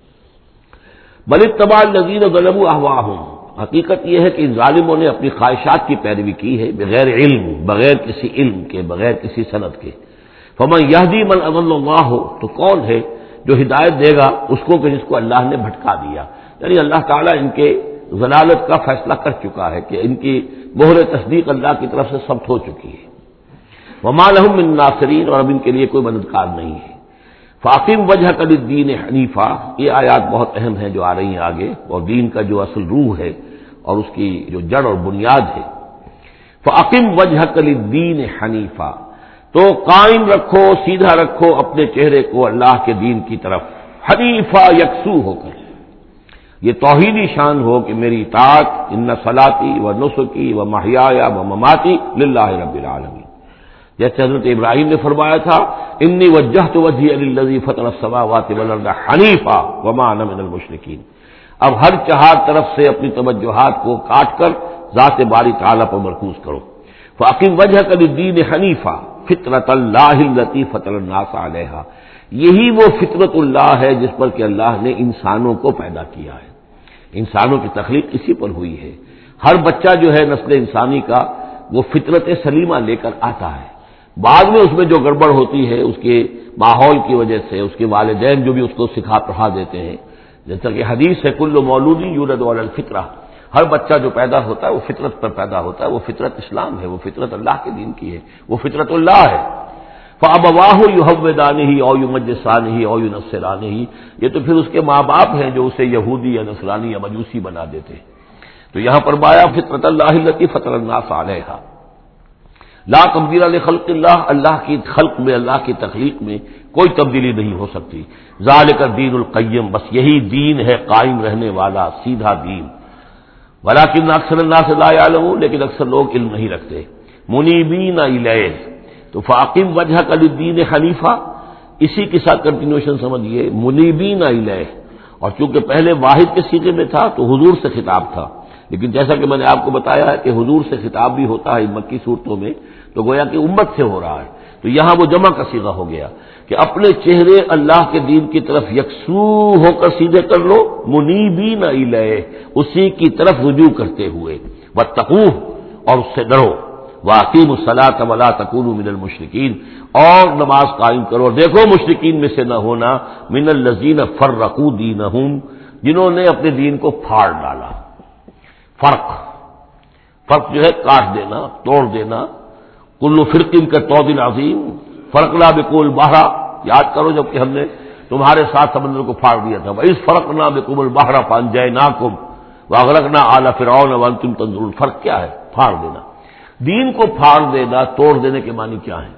بل اتبع الذین ظلموا اہواءہم، حقیقت یہ ہے کہ ان ظالموں نے اپنی خواہشات کی پیروی کی ہے، بغیر علم، بغیر کسی علم کے، بغیر کسی سند کے. فمن یہدی من اضل اللہ، تو کون ہے جو ہدایت دے گا اس کو کہ جس کو اللہ نے بھٹکا دیا؟ یعنی اللہ تعالیٰ ان کے ضلالت کا فیصلہ کر چکا ہے کہ ان کی مہر تصدیق اللہ کی طرف سے ثبت ہو چکی ہے. وما لهم من ناصرین، اور اب ان کے لیے کوئی مددگار نہیں ہے. فاقم وجہک للدین حنیفا، یہ آیات بہت اہم ہیں جو آ رہی ہیں آگے، اور دین کا جو اصل روح ہے اور اس کی جو جڑ اور بنیاد ہے. فاقم وجہک للدین حنیفا، تو قائم رکھو، سیدھا رکھو اپنے چہرے کو اللہ کے دین کی طرف، حنیفا یکسو ہو کر. یہ توحیدی شان ہو کہ میری اطاعت، ان صلاتی و نسکی و محیایا و مماتی للہ رب العالمین. جیسے حضرت ابراہیم نے فرمایا تھا انی وجہت وجہی للذی فطر السماوات والارض حنیفا وما انا من المشرکین. اب ہر چہار طرف سے اپنی توجہات کو کاٹ کر ذات باری تعالیٰ پر مرکوز کرو. فاقم وجہک للدین حنیفا فطرۃ اللہ التی فطر الناس علیہا، یہی وہ فطرت اللہ ہے جس پر کہ اللہ نے انسانوں کو پیدا کیا ہے. انسانوں کی تخلیق اسی پر ہوئی ہے. ہر بچہ جو ہے نسل انسانی کا وہ فطرت سلیمہ لے کر آتا ہے. بعد میں اس میں جو گڑبڑ ہوتی ہے اس کے ماحول کی وجہ سے، اس کے والدین جو بھی اس کو سکھا پڑھا دیتے ہیں، جیسا کہ حدیث ہے کل مولود یولد علی الفطرہ، ہر بچہ جو پیدا ہوتا ہے وہ فطرت پر پیدا ہوتا ہے. وہ فطرت اسلام ہے، وہ فطرت اللہ کے دین کی ہے، وہ فطرت اللہ ہے. فَأَبَوَاهُ يُهَوِّدَانِهِ أَوْ يُمَجِّسَانِهِ أَوْ يُنَصِّرَانِهِ، یہ تو پھر اس کے ماں باپ ہیں جو اسے یہودی یا نصرانی یا مجوسی بنا دیتے ہیں. تو یہاں پر بایا فطرت اللہ التی فطر الناس علیہا، لا تبدیل لخلق اللہ، اللہ کی خلق میں، اللہ کی تخلیق میں کوئی تبدیلی نہیں ہو سکتی. ذالک الدین القیم، بس یہی دین ہے قائم رہنے والا سیدھا دین. ولکن اکثر الناس لا یعلمون، لیکن اکثر لوگ علم نہیں رکھتے. منیبین الیہ، تو فاقم وجہک للدین حنیفا، اسی کے ساتھ کنٹینیوشن سمجھیے، منیبین الیہ. اور چونکہ پہلے واحد کے سیغے میں تھا تو حضور سے خطاب تھا، لیکن جیسا کہ میں نے آپ کو بتایا ہے کہ حضور سے خطاب بھی ہوتا ہے مکی صورتوں میں، تو گویا کہ امت سے ہو رہا ہے. تو یہاں وہ جمع کا صیغہ ہو گیا کہ اپنے چہرے اللہ کے دین کی طرف یکسو ہو کر سیدھے کر لو، منیبین الیہ، اسی کی طرف رجوع کرتے ہوئے. واتقوہ، اور اس سے ڈرو. وَأَقِیمُوا الصَّلَاةَ وَلَا تَکُونُوا مِنَ الْمُشْرِکِینَ، اور نماز قائم کرو اور دیکھو مشرکین میں سے نہ ہونا، من الذین فرقوا دینہم، جنہوں نے اپنے دین کو پھاڑ ڈالا. فرق فرق جو ہے کاٹ دینا، توڑ دینا. کل فرق کا طود عظیم فرقنا بکم البحر، یاد کرو جب کہ ہم نے تمہارے ساتھ سمندر کو پھاڑ دیا تھا. وَإِذْ فَرَقْنَا بِكُمُ الْبَحْرَ فَأَنْجَيْنَاكُمْ وَأَغْرَقْنَا آلَ فِرْعَوْنَ وَأَنْتُمْ تَنظُرُونَ. فرق کیا ہے؟ پھاڑ دینا. دین کو پھاڑ دینا، توڑ دینے کے معنی کیا ہے؟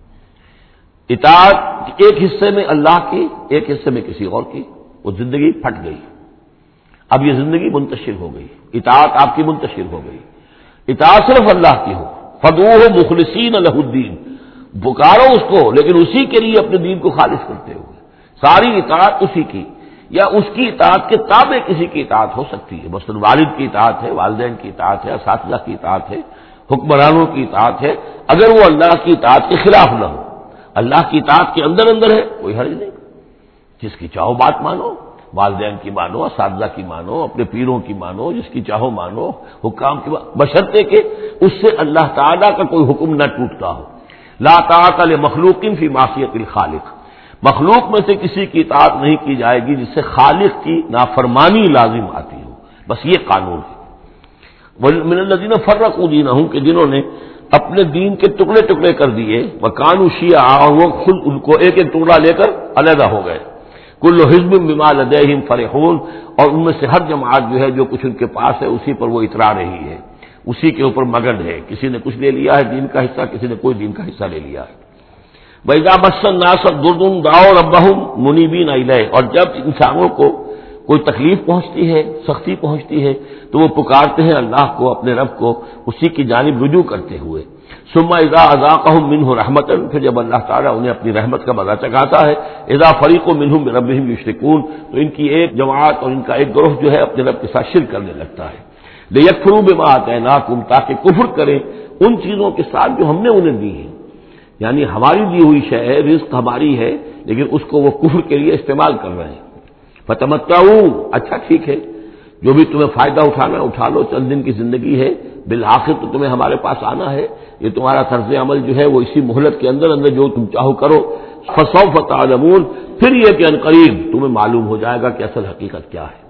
اطاعت ایک حصے میں اللہ کی، ایک حصے میں کسی اور کی، وہ زندگی پھٹ گئی. اب یہ زندگی منتشر ہو گئی، اطاعت آپ کی منتشر ہو گئی. اطاعت صرف اللہ کی ہو، فَدْعُوهُ مُخْلِصِينَ لَهُ الدِّينَ، پکارو اس کو لیکن اسی کے لیے اپنے دین کو خالص کرتے ہوئے. ساری اطاعت اسی کی، یا اس کی اطاعت کے تابع کسی کی اطاعت ہو سکتی ہے. مثلا والد کی اطاعت ہے، والدین کی اطاعت ہے، اساتذہ کی اطاعت ہے، حکمرانوں کی اطاعت ہے، اگر وہ اللہ کی اطاعت کے خلاف نہ ہو، اللہ کی اطاعت کے اندر اندر ہے کوئی حرج نہیں. جس کی چاہو بات مانو، والدین کی مانو، اساتذہ کی مانو، اپنے پیروں کی مانو، جس کی چاہو مانو، حکام کی مانو، بشرطے کہ اس سے اللہ تعالیٰ کا کوئی حکم نہ ٹوٹتا ہو۔ لا طاعۃ لمخلوق فی معصیۃ الخالق، مخلوق میں سے کسی کی اطاعت نہیں کی جائے گی جس سے خالق کی نافرمانی لازم آتی ہو، بس یہ قانون ہے۔ من الذین فرقوا دینہم، کہ جنہوں نے اپنے دین کے ٹکڑے ٹکڑے کر دیے، وکانوا شیعا، اور وہ خود ان کو ایک ایک ٹکڑا لے کر علیحدہ ہو گئے۔ کل حزب بما لدیہم فرحون، اور ان میں سے ہر جماعت جو ہے جو کچھ ان کے پاس ہے اسی پر وہ اترا رہی ہے، اسی کے اوپر مگن ہے، کسی نے کچھ لے لیا ہے دین کا حصہ، کسی نے کوئی دین کا حصہ لے لیا ہے۔ وَإِذَا مَسَّ النَّاسَ ضُرٌّ دَعَوْا رَبَّهُمْ مُنِيبِينَ إِلَيْهِ، اور جب انسانوں کو کوئی تکلیف پہنچتی ہے، سختی پہنچتی ہے، تو وہ پکارتے ہیں اللہ کو، اپنے رب کو، اسی کی جانب رجوع کرتے ہوئے۔ ثم اذا اذاقهم منه رحمۃ، پھر جب اللہ تعالیٰ انہیں اپنی رحمت کا مزہ چکھاتا ہے، اذا فریق منهم بربهم یشرکون، تو ان کی ایک جماعت اور ان کا ایک گروہ جو ہے اپنے رب کے ساتھ شرک کرنے لگتا ہے۔ لیکفروا بما آتیناکم، تاکہ کفر کریں ان چیزوں کے ساتھ جو ہم نے انہیں دی ہیں، یعنی ہماری دی ہوئی شے ہے، رزق ہماری ہے، لیکن اس کو وہ کفر کے لیے استعمال کر رہے ہیں۔ فتمتعوا، اچھا ٹھیک ہے، جو بھی تمہیں فائدہ اٹھانا ہے اٹھا لو، چند دن کی زندگی ہے، بالآخر تو تمہیں ہمارے پاس آنا ہے، یہ تمہارا طرز عمل جو ہے وہ اسی مہلت کے اندر اندر جو تم چاہو کرو۔ فسوف تعلمون، پھر یہ کہ عنقریب تمہیں معلوم ہو جائے گا کہ اصل حقیقت کیا ہے۔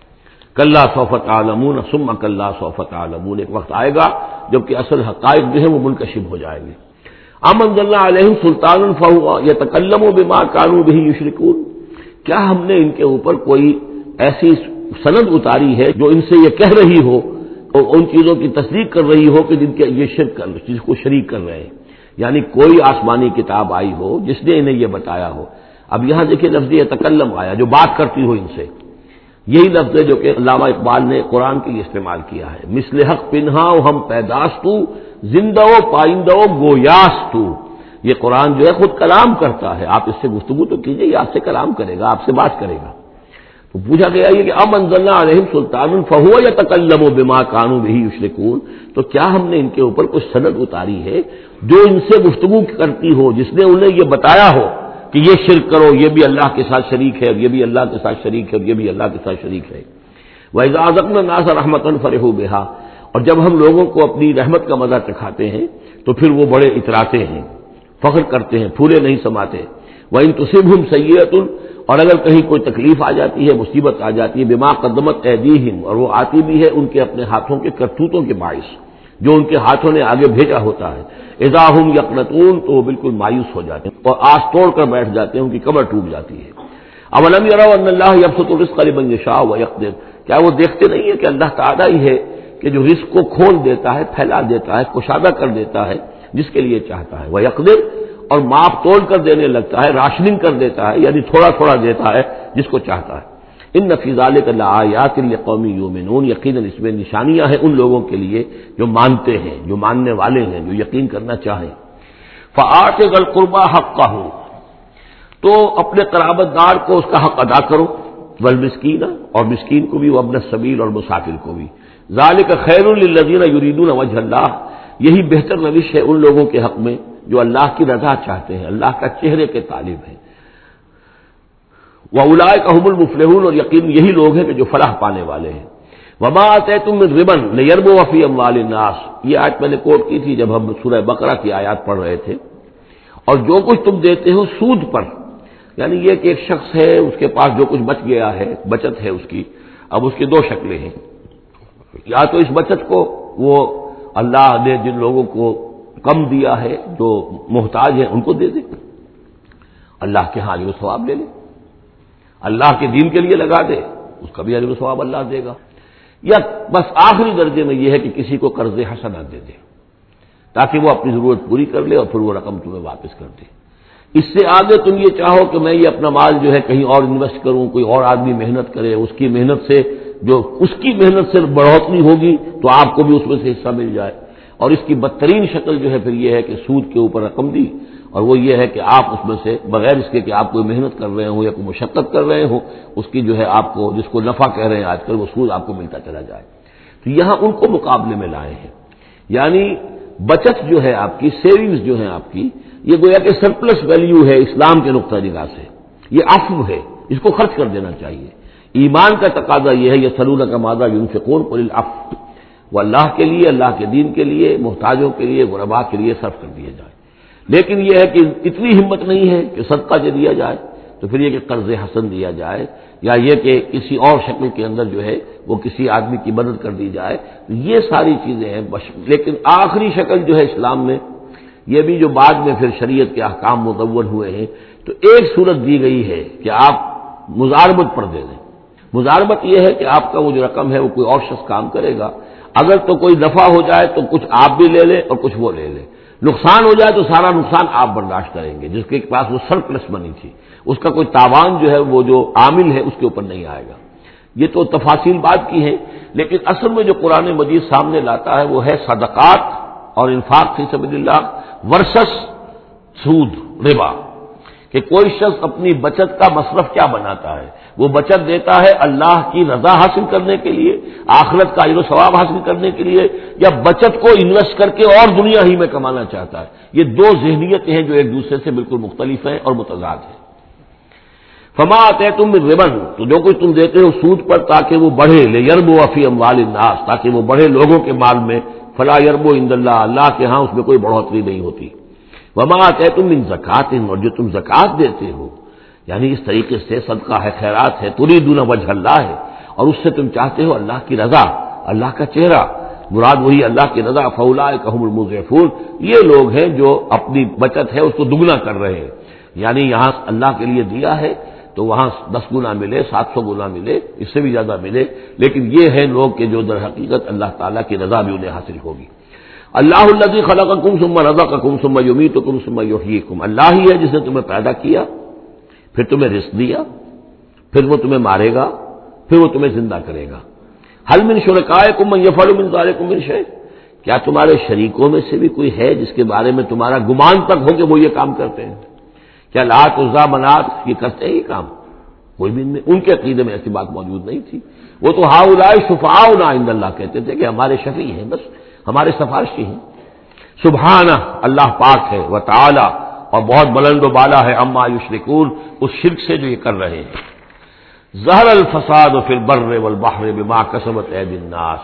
کلا سوف تعلمون ثم کلا سوف تعلمون، ایک وقت آئے گا جب کہ اصل حقائق جو ہے وہ منکشف ہو جائیں گے۔ ام انزلنا علیہم سلطانا فہو یتکلم بما کانوا بہ یشرکون، کیا ہم نے ان کے اوپر کوئی ایسی سند اتاری ہے جو ان سے یہ کہہ رہی ہو اور ان چیزوں کی تصدیق کر رہی ہو کہ جن کے یہ شرک کر جس کو شریک کر رہے ہیں، یعنی کوئی آسمانی کتاب آئی ہو جس نے انہیں یہ بتایا ہو۔ اب یہاں دیکھیں لفظ یتکلم آیا، جو بات کرتی ہو ان سے، یہی لفظ ہے جو کہ علامہ اقبال نے قرآن کے لیے استعمال کیا ہے۔ مثل حق پنہا ہم پیداستو، زندہ و پائندہ و گویاستو، یہ قرآن جو ہے خود کلام کرتا ہے، آپ اس سے گفتگو تو کیجئے، یہ آپ سے کلام کرے گا، آپ سے بات کرے گا۔ تو پوچھا گیا یہ کہ ام انزلنا علیہم سلطان فہو یتکلم بما کانوا بہ یشرکون، تو کیا ہم نے ان کے اوپر کچھ سند اتاری ہے جو ان سے گفتگو کرتی ہو، جس نے انہیں یہ بتایا ہو کہ یہ شرک کرو، یہ بھی اللہ کے ساتھ شریک ہے، یہ بھی اللہ کے ساتھ شریک ہے، یہ بھی اللہ کے ساتھ شریک ہے۔ وَإِذَا أَذَقْنَا النَّاسَ رَحْمَةً فَرِحُوا بِهَا، اور جب ہم لوگوں کو اپنی رحمت کا مزہ چکھاتے ہیں تو پھر وہ بڑے اتراتے ہیں، فخر کرتے ہیں، پھولے نہیں سماتے۔ وَإِن تُصِبْهُمْ سَيِّئَةٌ، اور اگر کہیں کوئی تکلیف آ جاتی ہے، مصیبت آ جاتی ہے، بما قدمت ایدیہم، اور وہ آتی بھی ہے ان کے اپنے ہاتھوں کے کرتوتوں کے باعث، جو ان کے ہاتھوں نے آگے بھیجا ہوتا ہے، اذا ہم یقنطون، تو وہ بالکل مایوس ہو جاتے ہیں اور آس توڑ کر بیٹھ جاتے ہیں، ان کی کمر ٹوٹ جاتی ہے۔ اولم یروا ان اللہ یبسط الرزق لمن یشاء ویقدر، کیا وہ دیکھتے نہیں ہیں کہ اللہ تعالیٰ ہی ہے کہ جو رزق کو کھول دیتا ہے، پھیلا دیتا ہے، کشادہ کر دیتا ہے جس کے لیے چاہتا ہے، ویقدر، اور ماپ توڑ کر دینے لگتا ہے، راشننگ کر دیتا ہے، یعنی تھوڑا تھوڑا دیتا ہے جس کو چاہتا ہے۔ ان فی ذلک لآیات لقوم یؤمنون، یقیناً اس میں نشانیاں ہیں ان لوگوں کے لیے جو مانتے ہیں، جو ماننے والے ہیں، جو یقین کرنا چاہیں۔ فآت ذی القربى حقہ، تو اپنے قرابت دار کو اس کا حق ادا کرو، والمسکین، اور مسکین کو بھی، وابن السبیل، اور مسافر کو بھی۔ ذالک خیر للذین یریدون وجہ اللہ، یہی بہتر روش ہے ان لوگوں کے حق میں جو اللہ کی رضا چاہتے ہیں، اللہ کا چہرے کے طالب ہیں۔ وَأُولَٰئِكَ هُمُ الْمُفْلِحُونَ، اور یقین یہی لوگ ہیں کہ جو فلاح پانے والے ہیں۔ وَمَا آتَيْتُم مِّن رِّبًا لِّيَرْبُوَ فِي أَمْوَالِ النَّاسِ، یہ آیت میں نے کوٹ کی تھی جب ہم سورہ بقرہ کی آیات پڑھ رہے تھے۔ اور جو کچھ تم دیتے ہو سود پر، یعنی یہ کہ ایک شخص ہے اس کے پاس جو کچھ بچ گیا ہے، بچت ہے اس کی، اب اس کی دو شکلیں ہیں، یا تو اس بچت کو وہ اللہ نے جن لوگوں کو کم دیا ہے، جو محتاج ہیں، ان کو دے دے، اللہ کے ہاں اجر و ثواب لے لے، اللہ کے دین کے لیے لگا دے، اس کا بھی اجر و ثواب اللہ دے گا، یا بس آخری درجے میں یہ ہے کہ کسی کو قرض حسنہ دے دے تاکہ وہ اپنی ضرورت پوری کر لے اور پھر وہ رقم تمہیں واپس کر دے۔ اس سے آگے تم یہ چاہو کہ میں یہ اپنا مال جو ہے کہیں اور انویسٹ کروں، کوئی اور آدمی محنت کرے، اس کی محنت سے جو اس کی محنت سے بڑھوتری ہوگی تو آپ کو بھی اس میں سے حصہ مل جائے۔ اور اس کی بدترین شکل جو ہے پھر یہ ہے کہ سود کے اوپر رقم دی، اور وہ یہ ہے کہ آپ اس میں سے بغیر اس کے کہ آپ کوئی محنت کر رہے ہوں یا کوئی مشقت کر رہے ہوں، اس کی جو ہے آپ کو، جس کو نفع کہہ رہے ہیں آج کل، وہ سود آپ کو ملتا چلا جائے۔ تو یہاں ان کو مقابلے میں لائے ہیں، یعنی بچت جو ہے آپ کی، سیونگز جو ہیں آپ کی، یہ گویا کہ سرپلس ویلیو ہے اسلام کے نقطہ نگاہ سے، یہ عفو ہے، اس کو خرچ کر دینا چاہیے۔ ایمان کا تقاضا یہ ہے یسألونک ماذا ينفقون قل العفو، وہ اللہ کے لیے، اللہ کے دین کے لیے، محتاجوں کے لیے، غرباء کے لیے صرف کر دیا جائے۔ لیکن یہ ہے کہ اتنی ہمت نہیں ہے کہ صدقہ جو دیا جائے تو پھر یہ کہ قرض حسن دیا جائے، یا یہ کہ کسی اور شکل کے اندر جو ہے وہ کسی آدمی کی مدد کر دی جائے، یہ ساری چیزیں ہیں۔ لیکن آخری شکل جو ہے اسلام میں، یہ بھی جو بعد میں پھر شریعت کے احکام مدون ہوئے ہیں، تو ایک صورت دی گئی ہے کہ آپ مزاربت پر دے دیں۔ مزاربت یہ ہے کہ آپ کا وہ جو رقم ہے وہ کوئی اور شخص کام کرے گا، اگر تو کوئی دفع ہو جائے تو کچھ آپ بھی لے لیں اور کچھ وہ لے لیں، نقصان ہو جائے تو سارا نقصان آپ برداشت کریں گے، جس کے پاس وہ سرپلس منی تھی اس کا کوئی تاوان جو ہے وہ جو عامل ہے اس کے اوپر نہیں آئے گا۔ یہ تو تفاصیل بات کی ہے، لیکن اصل میں جو قرآن مجید سامنے لاتا ہے وہ ہے صدقات اور انفاق فی سبیل اللہ ورسس سود، ربا، کہ کوئی شخص اپنی بچت کا مصرف کیا بناتا ہے، وہ بچت دیتا ہے اللہ کی رضا حاصل کرنے کے لیے، آخرت کا اجر و ثواب حاصل کرنے کے لیے، یا بچت کو انویسٹ کر کے اور دنیا ہی میں کمانا چاہتا ہے۔ یہ دو ذہنیتیں ہیں جو ایک دوسرے سے بالکل مختلف ہیں اور متضاد ہیں۔ فما آتیتم من ربا، تو جو کچھ تم دیتے ہو سود پر تاکہ وہ بڑھے، لیربو فی اموال الناس، تاکہ وہ بڑھے لوگوں کے مال میں، فلا یربو عند اللہ، اللہ کے ہاں اس میں کوئی بڑھوتری نہیں ہوتی۔ وما آتیتم من زکات، اور جو تم زکات دیتے ہو، یعنی اس طریقے سے صدقہ ہے، خیرات ہے، تریدون وجہ اللہ ہے، اور اس سے تم چاہتے ہو اللہ کی رضا، اللہ کا چہرہ، مراد وہی اللہ کی رضا، فاولئک هم المضعفون، یہ لوگ ہیں جو اپنی بچت ہے اس کو دگنا کر رہے ہیں، یعنی یہاں اللہ کے لیے دیا ہے تو وہاں دس گنا ملے، سات سو گنا ملے، اس سے بھی زیادہ ملے، لیکن یہ ہے لوگ کہ جو در حقیقت اللہ تعالیٰ کی رضا بھی انہیں حاصل ہوگی۔ اللہ الذی خلقکم ثم رزقکم ثم یمیتکم ثم یحییکم، اللہ ہی ہے جس نے تمہیں پیدا کیا، پھر تمہیں رزق دیا، پھر وہ تمہیں مارے گا، پھر وہ تمہیں زندہ کرے گا۔ هل من شرکائکم من یفعل من ذلکم من شیء، کیا تمہارے شریکوں میں سے بھی کوئی ہے جس کے بارے میں تمہارا گمان تک ہو کہ وہ یہ کام کرتے ہیں؟ کیا لات عزا منات یہ کرتے ہیں یہ کام؟ کوئی بھی نہیں، ان کے عقیدے میں ایسی بات موجود نہیں تھی۔ وہ تو ہؤلاء شفعاؤنا عند اللہ کہتے تھے کہ ہمارے شفیع ہیں، بس ہمارے سفارشی ہیں۔ سبحانہ، اللہ پاک ہے، وتعالی، اور بہت بلند و بالا ہے، عما یشرکون، اس شرک سے جو یہ کر رہے ہیں۔ ظہر الفساد فی البر والبحر بما کسبت ایدی الناس،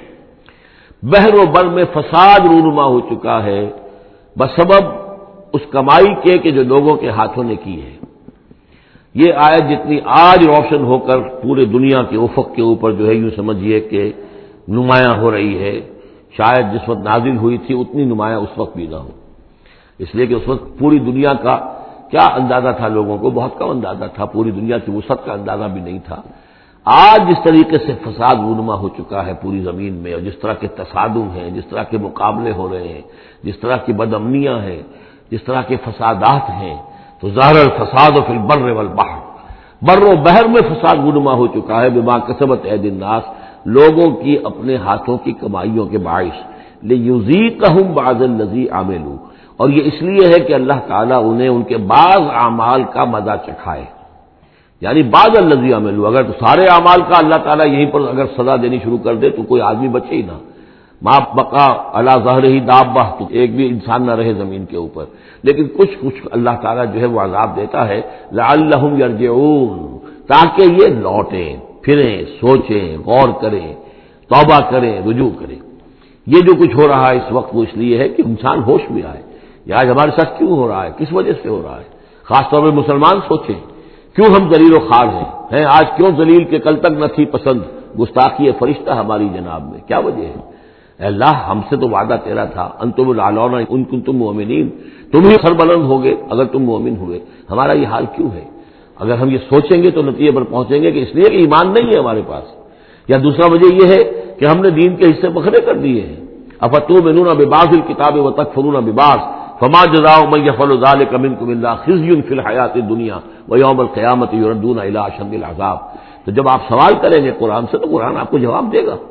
بحر و بر میں فساد رونما ہو چکا ہے بسبب اس کمائی کے کہ جو لوگوں کے ہاتھوں نے کی ہے۔ یہ آیت جتنی آج روشن ہو کر پورے دنیا کے افق کے اوپر جو ہے یوں سمجھیے کہ نمایاں ہو رہی ہے، شاید جس وقت نازل ہوئی تھی اتنی نمایاں اس وقت بھی نہ ہو، اس لیے کہ اس وقت پوری دنیا کا کیا اندازہ تھا، لوگوں کو بہت کم اندازہ تھا، پوری دنیا کی وسعت کا اندازہ بھی نہیں تھا۔ آج جس طریقے سے فساد رونما ہو چکا ہے پوری زمین میں، اور جس طرح کے تصادم ہیں، جس طرح کے مقابلے ہو رہے ہیں، جس طرح کی بد امنیاں ہیں، جس طرح کے فسادات ہیں، تو ظاہر الفساد فی البر والبحر، بر و بحر میں فساد رونما ہو چکا ہے بما کسبت ایدی الناس، لوگوں کی اپنے ہاتھوں کی کمائیوں کے باعث، لیذیقہم بعض الذی عملوا، اور یہ اس لیے ہے کہ اللہ تعالیٰ انہیں ان کے بعض اعمال کا مزہ چکھائے، یعنی بعض الذی عملوا، اگر تو سارے اعمال کا اللہ تعالیٰ یہیں پر اگر سزا دینی شروع کر دے تو کوئی آدمی بچے ہی نہ، ما بقا علی ظہرہ دابہ، تو ایک بھی انسان نہ رہے زمین کے اوپر، لیکن کچھ کچھ اللہ تعالیٰ جو ہے وہ عذاب دیتا ہے، لعلہم یرجعون، تاکہ یہ لوٹیں پھریں، سوچیں، غور کریں، توبہ کریں، رجوع کریں۔ یہ جو کچھ ہو رہا ہے اس وقت وہ اس لیے ہے کہ انسان ہوش میں آئے، یہ آج ہمارے ساتھ کیوں ہو رہا ہے، کس وجہ سے ہو رہا ہے، خاص طور پہ مسلمان سوچیں کیوں ہم ذلیل و خوار ہیں ہیں آج، کیوں ذلیل کے کل تک نہ تھی پسند گستاخی فرشتہ ہماری جناب میں، کیا وجہ ہے؟ اے اللہ، ہم سے تو وعدہ تیرا تھا، انتم الاعلون ان کنتم مؤمنین، تم ہی سربلند ہوگے اگر تم مومن ہوئے، ہمارا یہ حال کیوں ہے؟ اگر ہم یہ سوچیں گے تو نتیجے پر پہنچیں گے کہ اس لیے کہ ایمان نہیں ہے ہمارے پاس، یا دوسرا وجہ یہ ہے کہ ہم نے دین کے حصے بکھرے کر دیے ہیں۔ افتؤمنون ببعض الکتاب وتکفرون ببعض فما جزاء من يفعل ذلك منكم الا خزي في الحیاۃ الدنیا ویوم القیامۃ یردون الی اشد العذاب، تو جب آپ سوال کریں گے قرآن سے تو قرآن آپ کو جواب دے گا،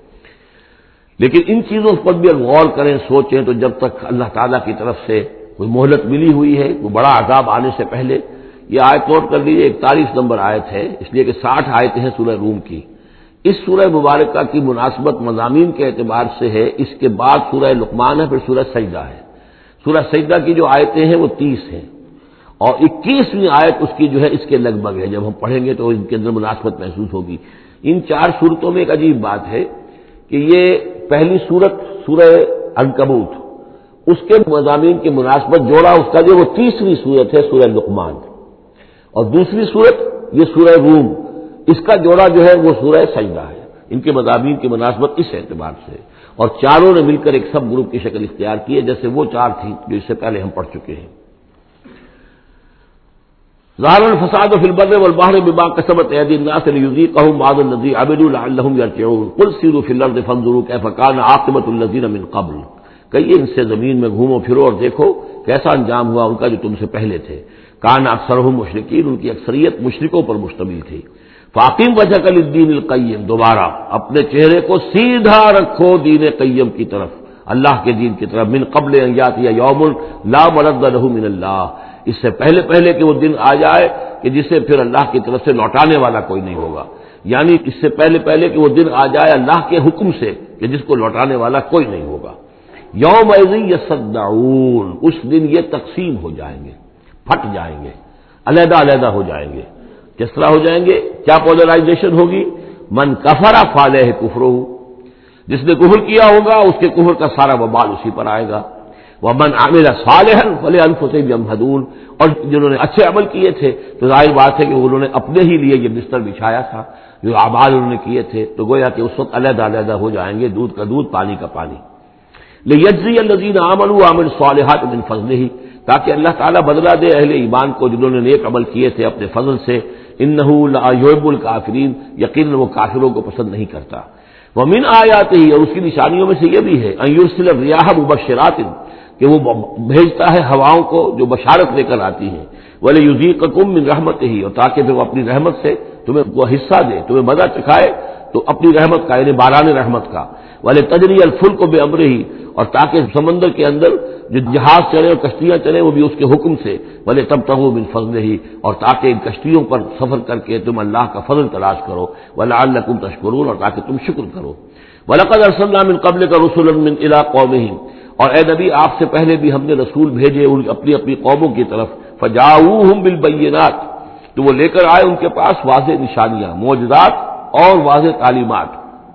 لیکن ان چیزوں پر بھی غور کریں، سوچیں، تو جب تک اللہ تعالیٰ کی طرف سے کوئی مہلت ملی ہوئی ہے، کوئی بڑا عذاب آنے سے پہلے، یہ آیت نوٹ کر لیجیے، اکتالیس نمبر آیت ہے، اس لیے کہ ساٹھ آیتیں ہیں سورہ روم کی۔ اس سورہ مبارکہ کی مناسبت مضامین کے اعتبار سے ہے، اس کے بعد سورہ لقمان ہے، پھر سورہ سجدہ ہے۔ سورہ سجدہ کی جو آیتیں ہیں وہ تیس ہیں، اور اکیسویں آیت اس کی جو ہے اس کے لگ بھگ ہے، جب ہم پڑھیں گے تو ان کے اندر مناسبت محسوس ہوگی۔ ان چار صورتوں میں ایک عجیب بات ہے کہ یہ پہلی صورت سورہ عنکبوت، اس کے مضامین کی مناسبت جوڑا اس کا جو وہ تیسری صورت ہے سورہ لقمان، اور دوسری صورت یہ سورہ روم، اس کا جوڑا جو ہے وہ سورہ سجدہ ہے۔ ان کے مضامین کی مناسبت اس اعتبار سے، اور چاروں نے مل کر ایک سب گروپ کی شکل اختیار کی ہے، جیسے وہ چار تھیں جو اس سے پہلے ہم پڑھ چکے ہیں۔ ظاہر الفساد فی البر والبحر بما کسبت ایدی الناس لیذیقہم بعض الذی عملوا لعلہم یرجعون قل سیروا فی الارض فانظروا کیف کان عاقبۃ الذین من قبل، کہیے ان سے زمین میں گھومو پھرو اور دیکھو کیسا انجام ہوا ان کا جو تم سے پہلے تھے۔ کان اکثرہم مشرکین، ان کی اکثریت مشرکوں پر مشتمل تھی۔ فاقم وجہک للدین القیم، دوبارہ اپنے چہرے کو سیدھا رکھو دین قیم کی طرف، اللہ کے دین کی طرف، من قبل ان یاتی یوم لا مرد لہ من اللہ، اس سے پہلے پہلے کہ وہ دن آ جائے کہ جسے پھر اللہ کی طرف سے لوٹانے والا کوئی نہیں ہوگا، یعنی اس سے پہلے پہلے کہ وہ دن آ جائے اللہ کے حکم سے کہ جس کو لوٹانے والا کوئی نہیں ہوگا۔ یوم یصدعون، اس دن یہ تقسیم ہو جائیں گے، پھٹ جائیں گے، علیحدہ علیحدہ ہو جائیں گے۔ کس طرح ہو جائیں گے؟ کیا پولرائزیشن ہوگی؟ من کفر فعلیہ کفرہ، جس نے کفر کیا ہوگا اس کے کفر کا سارا وبال اسی پر آئے گا۔ ومن عمل صالحا فلانفسهم یمہدون، اور جنہوں نے اچھے عمل کیے تھے تو ظاہر بات ہے کہ انہوں نے اپنے ہی لیے یہ بستر بچھایا تھا، جو اعمال انہوں نے کیے تھے، تو گویا کہ اس وقت علیحدہ علیحدہ ہو جائیں گے، دودھ کا دودھ پانی کا پانی۔ لیجزی الذین آمنوا وعملوا الصالحات من فضلہ، تاکہ اللہ تعالیٰ بدلہ دے اہل ایمان کو جنہوں نے نیک عمل کیے تھے اپنے فضل سے۔ انہ لا یحب الکافرین، یقیناً وہ کافروں کو پسند نہیں کرتا۔ ومن آیاتہ، اور اس کی نشانیوں میں سے یہ بھی ہے، ان یرسل الریاح مبشرات، کہ وہ بھیجتا ہے ہواؤں کو جو بشارت لے کر آتی ہیں، ولیذیقکم من رحمتہ، اور تاکہ پھر وہ اپنی رحمت سے تمہیں وہ حصہ دے، تمہیں مزہ چکھائے تو اپنی رحمت کا، یعنی باران رحمت کا۔ ولتجری الفلک بامرہ، اور تاکہ سمندر کے اندر جو جہاز چلے اور کشتیاں چلیں وہ بھی اس کے حکم سے۔ ولتبتغوا من فضلہ، اور تاکہ ان کشتیوں پر سفر کر کے تم اللہ کا فضل تلاش کرو۔ ولعلکم تشکرون، اور تاکہ تم شکر کرو۔ ولقد ارسلنا من قبلک رسلا من الی قومہم، اور اے نبی آپ سے پہلے بھی ہم نے رسول بھیجے ان اپنی اپنی قوموں کی طرف، فجاؤوہم بالبینات، تو وہ لے کر آئے ان کے پاس واضح نشانیاں، معجزات اور واضح تعلیمات۔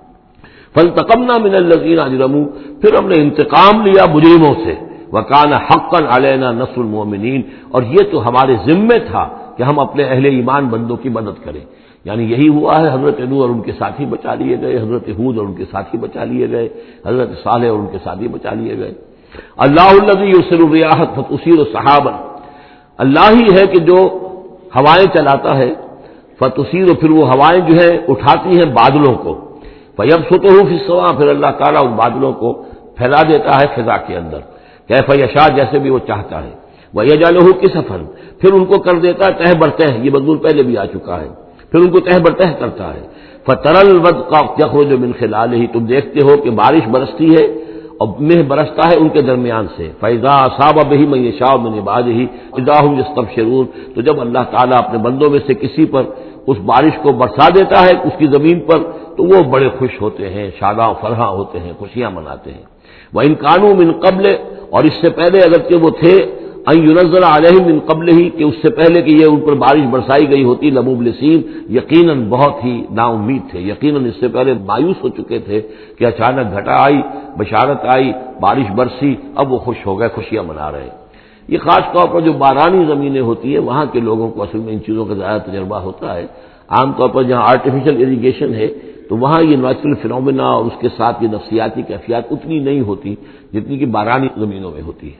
فانتقمنا من الذین اجرموا، پھر ہم نے انتقام لیا مجرموں سے۔ وکان حقا علینا نصر المؤمنین، اور یہ تو ہمارے ذمے تھا کہ ہم اپنے اہل ایمان بندوں کی مدد کریں، یعنی یہی ہوا ہے۔ حضرت نوح اور ان کے ساتھی بچا لیے گئے، حضرت ہود اور ان کے ساتھی بچا لیے گئے، حضرت صالح اور ان کے ساتھی بچا لیے گئے۔ اللہ الذی یرسل الریاح فتثیر سحابا، اللہ ہی ہے کہ جو ہوائیں چلاتا ہے، فتثیر، پھر وہ ہوائیں جو ہے اٹھاتی ہیں بادلوں کو، فیبسطہ فی السماء، پھر اللہ تعالیٰ ان بادلوں کو پھیلا دیتا ہے فضا کے اندر، کیف یشاء، جیسے بھی وہ چاہتا ہے۔ ویجعلہ کسفا، پھر ان کو کر دیتا ہے تہ بر تہ، یہ مضمون پہلے بھی آ چکا ہے، پھر ان کو تہ بر تہ کرتا ہے۔ فترى الودق یخرج من خلالہ، تم دیکھتے ہو کہ بارش برستی ہے اور مہ برستا ہے ان کے درمیان سے۔ فاذا اصاب به من یشاء من عباده اذا هم یستبشرون، تو جب اللہ تعالیٰ اپنے بندوں میں سے کسی پر اس بارش کو برسا دیتا ہے اس کی زمین پر، تو وہ بڑے خوش ہوتے ہیں، شاداں فرحاں ہوتے ہیں، خوشیاں مناتے ہیں۔ وَإِن كَانُوا مِن قَبْلِ، اور اس سے پہلے اگرچہ وہ تھے، ان ينزل علیہم من قبل ہی، کہ اس سے پہلے کہ یہ ان پر بارش برسائی گئی ہوتی، لمبلسین، یقیناً بہت ہی نا امید تھے، یقیناً اس سے پہلے مایوس ہو چکے تھے کہ اچانک گھٹا آئی، بشارت آئی، بارش برسی، اب وہ خوش ہو گئے، خوشیاں منا رہے ہیں۔ یہ خاص طور پر جو بارانی زمینیں ہوتی ہیں وہاں کے لوگوں کو اصل میں ان چیزوں کا زیادہ تجربہ ہوتا ہے۔ عام طور پر جہاں آرٹیفیشل اریگیشن ہے تو وہاں یہ نیچرل فینومینا اور اس کے ساتھ یہ نفسیاتی کیفیات اتنی نہیں ہوتی جتنی کہ بارانی زمینوں میں ہوتی ہے۔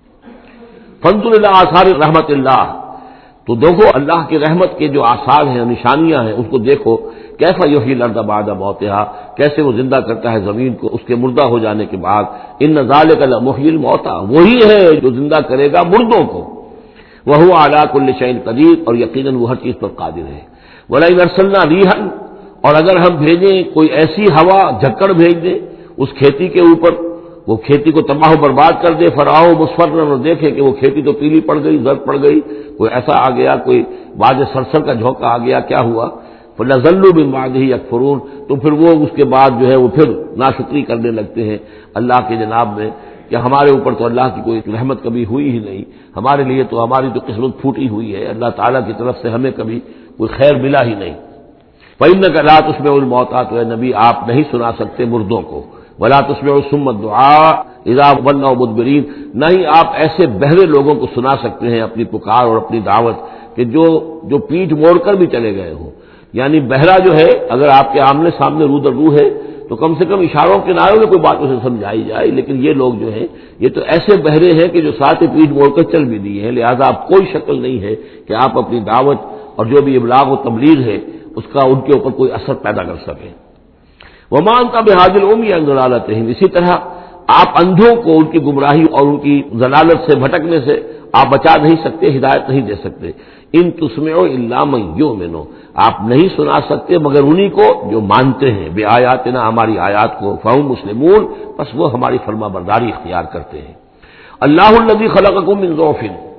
فانظر الی آثار رحمت اللہ، تو دیکھو اللہ کی رحمت کے جو آثار ہیں، نشانیاں ہیں، اس کو دیکھو۔ کیف یحیی الارض بعد موتہا، کیسے وہ زندہ کرتا ہے زمین کو اس کے مردہ ہو جانے کے بعد۔ ان ذالک لمحیی الموتیٰ، وہی ہے جو زندہ کرے گا مردوں کو۔ وہو علی کل شیء قدیر، اور یقیناً وہ ہر چیز پر قادر ہے۔ ولئن ارسلنا ریحا، اور اگر ہم بھیجیں کوئی ایسی ہوا، جھکڑ بھیج دیں اس کھیتی کے اوپر، وہ کھیتی کو تباہ و برباد کر دے، فراؤ مصفرا، اور دیکھے کہ وہ کھیتی تو پیلی پڑ گئی، زرد پڑ گئی، کوئی ایسا آ گیا، کوئی باز سرسر کا جھونکا آ گیا، کیا ہوا؟ فَلَظَلُّوا مِن بَعْدِهِ يَكْفُرُونَ، تو پھر وہ اس کے بعد جو ہے وہ پھر ناشکری کرنے لگتے ہیں اللہ کے جناب میں کہ ہمارے اوپر تو اللہ کی کوئی رحمت کبھی ہوئی ہی نہیں، ہمارے لیے تو ہماری تو قسمت پھوٹی ہوئی ہے، اللہ تعالیٰ کی طرف سے ہمیں کبھی کوئی خیر ملا ہی نہیں۔ فَإِنَّكَ لَا تُسْمِعُ الْمَوْتَىٰ، تو اے نبی آپ نہیں سنا سکتے مردوں کو، وَلَا تُسْمِعُ الصُّمَّ الدُّعَاءَ اِذَا وَلَّوْا مُدْبِرِينَ، نہ ہی آپ ایسے بہرے لوگوں کو سنا سکتے ہیں اپنی پکار اور اپنی دعوت کہ جو جو پیٹھ موڑ کر بھی چلے گئے ہوں۔ یعنی بہرا جو ہے اگر آپ کے آمنے سامنے رو در رو ہے تو کم سے کم اشاروں کے نعروں میں کوئی بات اسے سمجھائی جائے، لیکن یہ لوگ جو ہیں یہ تو ایسے بہرے ہیں کہ جو ساتھ ہی پیٹھ موڑ کر چل بھی دیے ہیں، لہذا آپ کوئی شکل نہیں ہے کہ آپ اپنی دعوت اور جو بھی ابلاغ و تبلیغ ہے اس کا ان کے اوپر کوئی اثر پیدا کر سکیں۔ وَمَا أَنْتَ بِهَادِ الْعُمْيِ عَنْ ضَلَالَتِهِمْ، اسی طرح آپ اندھوں کو ان کی گمراہی اور ان کی ضلالت سے بھٹکنے سے آپ بچا نہیں سکتے، ہدایت نہیں دے سکتے۔ ان تسمعوا الا من یؤمن، آپ نہیں سنا سکتے مگر انہی کو جو مانتے ہیں بے آیاتنا، ہماری آیات کو، فہم مسلمون، بس وہ ہماری فرما برداری اختیار کرتے ہیں۔ اللہ الذی خلقکم من ضعف،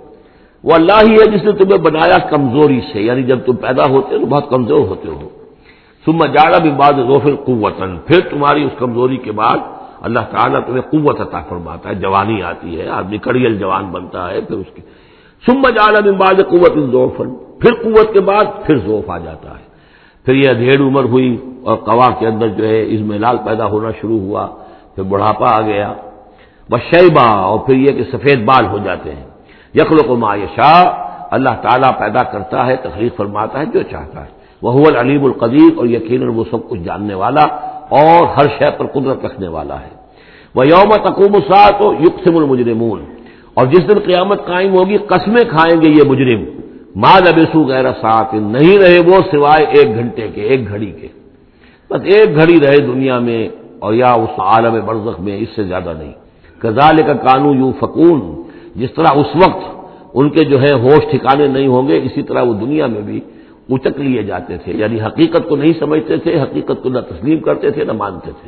وہ اللہ ہی ہے جس نے تمہیں بنایا کمزوری سے، یعنی جب تم پیدا ہوتے ہو تو بہت کمزور ہوتے ہو، ثم جعل من بعد ضعف قوۃ، پھر تمہاری اس کمزوری کے بعد اللہ تعالیٰ تمہیں قوت عطا فرماتا ہے، جوانی آتی ہے، آدمی کڑیل جوان بنتا ہے، پھر اس کے ثم جعل من بعد قوت ضعفا، پھر قوت کے بعد پھر ضعف آ جاتا ہے، پھر یہ ادھیڑ عمر ہوئی اور قوا کے اندر جو ہے اضمحلال پیدا ہونا شروع ہوا، پھر بڑھاپا آ گیا، والشیبہ، اور پھر یہ کہ سفید بال ہو جاتے ہیں۔ یخلق ما یشاء، اللہ تعالیٰ پیدا کرتا ہے، تخلیق فرماتا ہے جو چاہتا ہے، وہو العلیم القدیر، اور یقیناً وہ سب کچھ جاننے والا اور ہر شے پر قدرت رکھنے والا ہے۔ وَيَوْمَ تَقُومُ السَّاعَةُ يُقْسِمُ الْمُجْرِمُونَ، اور جس دن قیامت قائم ہوگی قسمیں کھائیں گے یہ مجرم، ما لبثوا غیر ساعۃ، نہیں رہے وہ سوائے ایک گھنٹے کے، ایک گھڑی کے، بس ایک گھڑی رہے دنیا میں اور یا اس عالم برزخ میں، اس سے زیادہ نہیں۔ کذالک کانوا یؤفکون، جس طرح اس وقت ان کے جو ہے ہوش ٹھکانے نہیں ہوں گے، اسی طرح وہ دنیا میں بھی اچک لیے جاتے تھے، یعنی حقیقت کو نہیں سمجھتے تھے، حقیقت کو نہ تسلیم کرتے تھے نہ مانتے تھے۔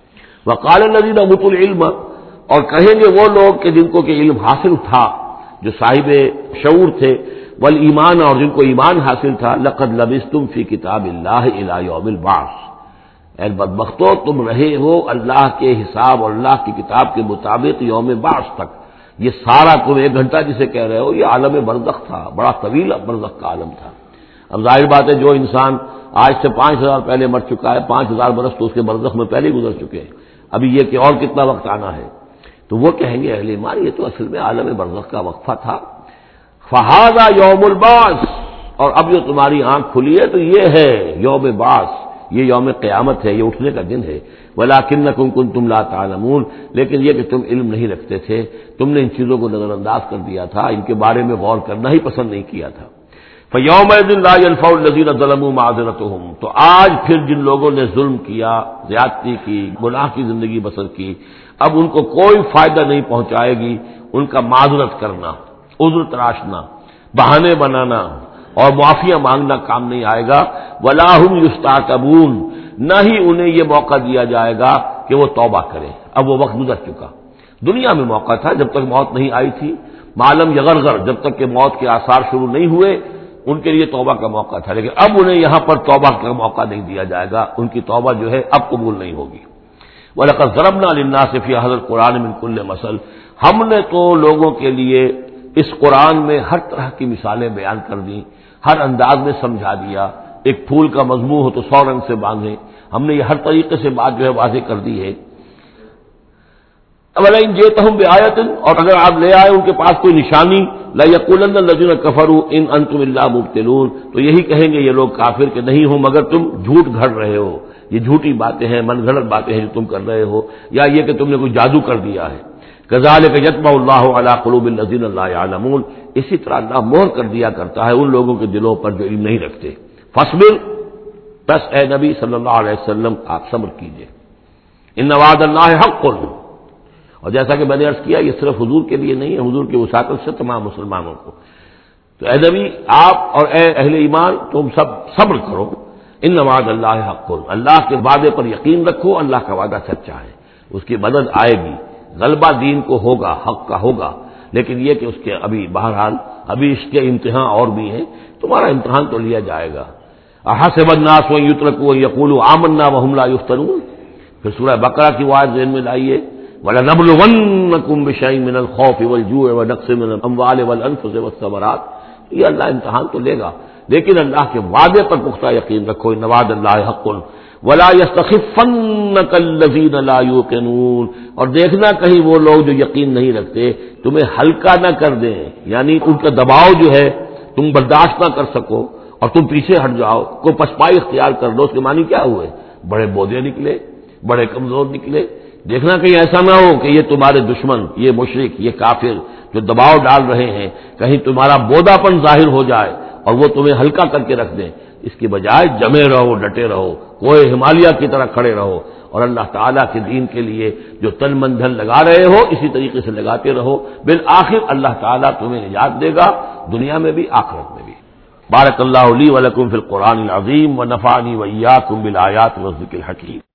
وقال الذین اوتوا العلم، اور کہیں گے وہ لوگ کہ جن کو کہ علم حاصل تھا، جو صاحب شعور تھے، والایمان، اور جن کو ایمان حاصل تھا، لقد لبثتم فی کتاب اللہ الی یوم البعث، اے بدبختو تم رہے ہو اللہ کے حساب اور اللہ کی کتاب کے مطابق یوم بعث تک۔ یہ سارا تم ایک گھنٹہ جسے کہہ رہے ہو یہ عالم برزخ تھا، بڑا طویل برزخ کا عالم تھا۔ اب ظاہر بات ہے جو انسان آج سے پانچ ہزار پہلے مر چکا ہے، پانچ ہزار برس تو اس کے برزخ میں پہلے گزر چکے ہیں، ابھی یہ کہ اور کتنا وقت آنا ہے، تو وہ کہیں گے اہل ایمان یہ تو اصل میں عالم برزخ کا وقفہ تھا۔ فہذا یوم البعث، اور اب جو تمہاری آنکھ کھلی ہے تو یہ ہے یوم بعث، یہ یوم قیامت ہے، یہ اٹھنے کا دن ہے۔ ولکنکم کنتم لا تعلمون، لیکن یہ کہ تم علم نہیں رکھتے تھے، تم نے ان چیزوں کو نظر انداز کر دیا تھا، ان کے بارے میں غور کرنا ہی پسند نہیں کیا تھا۔ فَيَوْمَئِذٍ لَا يَنفَعُ الَّذِينَ ظَلَمُوا مَعْذِرَتُهُمْ، تو آج پھر جن لوگوں نے ظلم کیا، زیادتی کی، گناہ کی زندگی بسر کی، اب ان کو کوئی فائدہ نہیں پہنچائے گی ان کا معذرت کرنا، عذر تراشنا، بہانے بنانا اور معافیاں مانگنا کام نہیں آئے گا۔ وَلَا هُمْ يُسْتَعْتَبُونَ، نہ ہی انہیں یہ موقع دیا جائے گا کہ وہ توبہ کریں، اب وہ وقت گزر چکا۔ دنیا میں موقع تھا جب تک موت نہیں آئی تھی، معلم یغرغر، جب تک کہ موت کے آثار شروع نہیں ہوئے ان کے لیے توبہ کا موقع تھا، لیکن اب انہیں یہاں پر توبہ کا موقع نہیں دیا جائے گا، ان کی توبہ جو ہے اب قبول نہیں ہوگی۔ وَلَقَدْ ضَرَبْنَا لِلنَّاسِ فِي هَذَا الْقُرْآنِ مِنْ كُلِّ مَثَلٍ، ہم نے تو لوگوں کے لیے اس قرآن میں ہر طرح کی مثالیں بیان کر دیں، ہر انداز میں سمجھا دیا، ایک پھول کا مضمون ہو تو سو رنگ سے باندھیں، ہم نے یہ ہر طریقے سے بات جو ہے واضح کر دی ہے۔ وَلَئِنْ جِئْتَهُمْ بِآیَةٍ، اور اگر آپ لے آئے ان کے پاس کوئی نشانی، لَيَقُولَنَّ الَّذِينَ كَفَرُوا إِنْ أَنْتُمْ إِلَّا مُبْطِلُونَ، تو یہی کہیں گے یہ لوگ کافر کہ نہیں ہو مگر تم جھوٹ گھڑ رہے ہو، یہ جھوٹی باتیں ہیں، من گھڑت باتیں ہیں جو تم کر رہے ہو، یا یہ کہ تم نے کوئی جادو کر دیا ہے۔ كَذَلِكَ يَطْبَعُ اللَّهُ عَلَىٰ قُلُوبِ الَّذِينَ لَا يَعْلَمُونَ، اسی طرح اللہ مہر کر دیا کرتا ہے ان لوگوں کے دلوں پر جو علم نہیں رکھتے۔ فَاصْبِرْ، بس اے نبی صلی اللہ علیہ وسلم آپ صبر کیجئے، ان وعد اللہ حق، اور جیسا کہ میں نے عرض کیا یہ صرف حضور کے لیے نہیں ہے، حضور کی وساطت سے تمام مسلمانوں کو۔ تو اے نبی آپ اور اے اہل ایمان تم سب صبر کرو، ان وعد اللہ حق، اللہ کے وعدے پر یقین رکھو، اللہ کا وعدہ سچا ہے، اس کی مدد آئے گی، غلبہ دین کو ہوگا، حق کا ہوگا، لیکن یہ کہ اس کے ابھی بہرحال ابھی اس کے امتحان اور بھی ہیں، تمہارا امتحان تو لیا جائے گا۔ احسب الناس ان یترکوا ان یقولوا آمنا وهم لا یفتنون، پھر سورہ بقرہ کی وہ آیت ذہن میں لائیے، وَلَنَبْلُوَنَّكُمْ بِشَيْءٍ مِّنَ الْخَوْفِ وَالْجُوعِ وَنَقْصٍ مِّنَ الْأَمْوَالِ وَالْأَنفُسِ وَالثَّمَرَاتِ. یہ اللہ امتحان تو لے گا، لیکن اللہ کے وعدے پر پختہ یقین رکھو، ان وعد اللہ حق ولا یستخفنک الذین لا یوقنون. اور دیکھنا کہیں وہ لوگ جو یقین نہیں رکھتے تمہیں ہلکا نہ کر دیں، یعنی ان کا دباؤ جو ہے تم برداشت نہ کر سکو اور تم پیچھے ہٹ جاؤ، کو پسپائی اختیار کر دو. اس کے معنی کیا ہوئے؟ بڑے بودے نکلے، بڑے کمزور نکلے. دیکھنا کہیں ایسا نہ ہو کہ یہ تمہارے دشمن، یہ مشرک، یہ کافر جو دباؤ ڈال رہے ہیں، کہیں تمہارا بودا پن ظاہر ہو جائے اور وہ تمہیں ہلکا کر کے رکھ دیں. اس کی بجائے جمے رہو، ڈٹے رہو، کوئی ہمالیہ کی طرح کھڑے رہو، اور اللہ تعالیٰ کے دین کے لیے جو تن من دھن لگا رہے ہو اسی طریقے سے لگاتے رہو. بالآخر اللہ تعالیٰ تمہیں نجات دے گا، دنیا میں بھی آخرت میں بھی. بارک اللہ لی و لکم فی القرآن العظیم و نفعنی و ایاکم بالآیات والذکر الحکیم.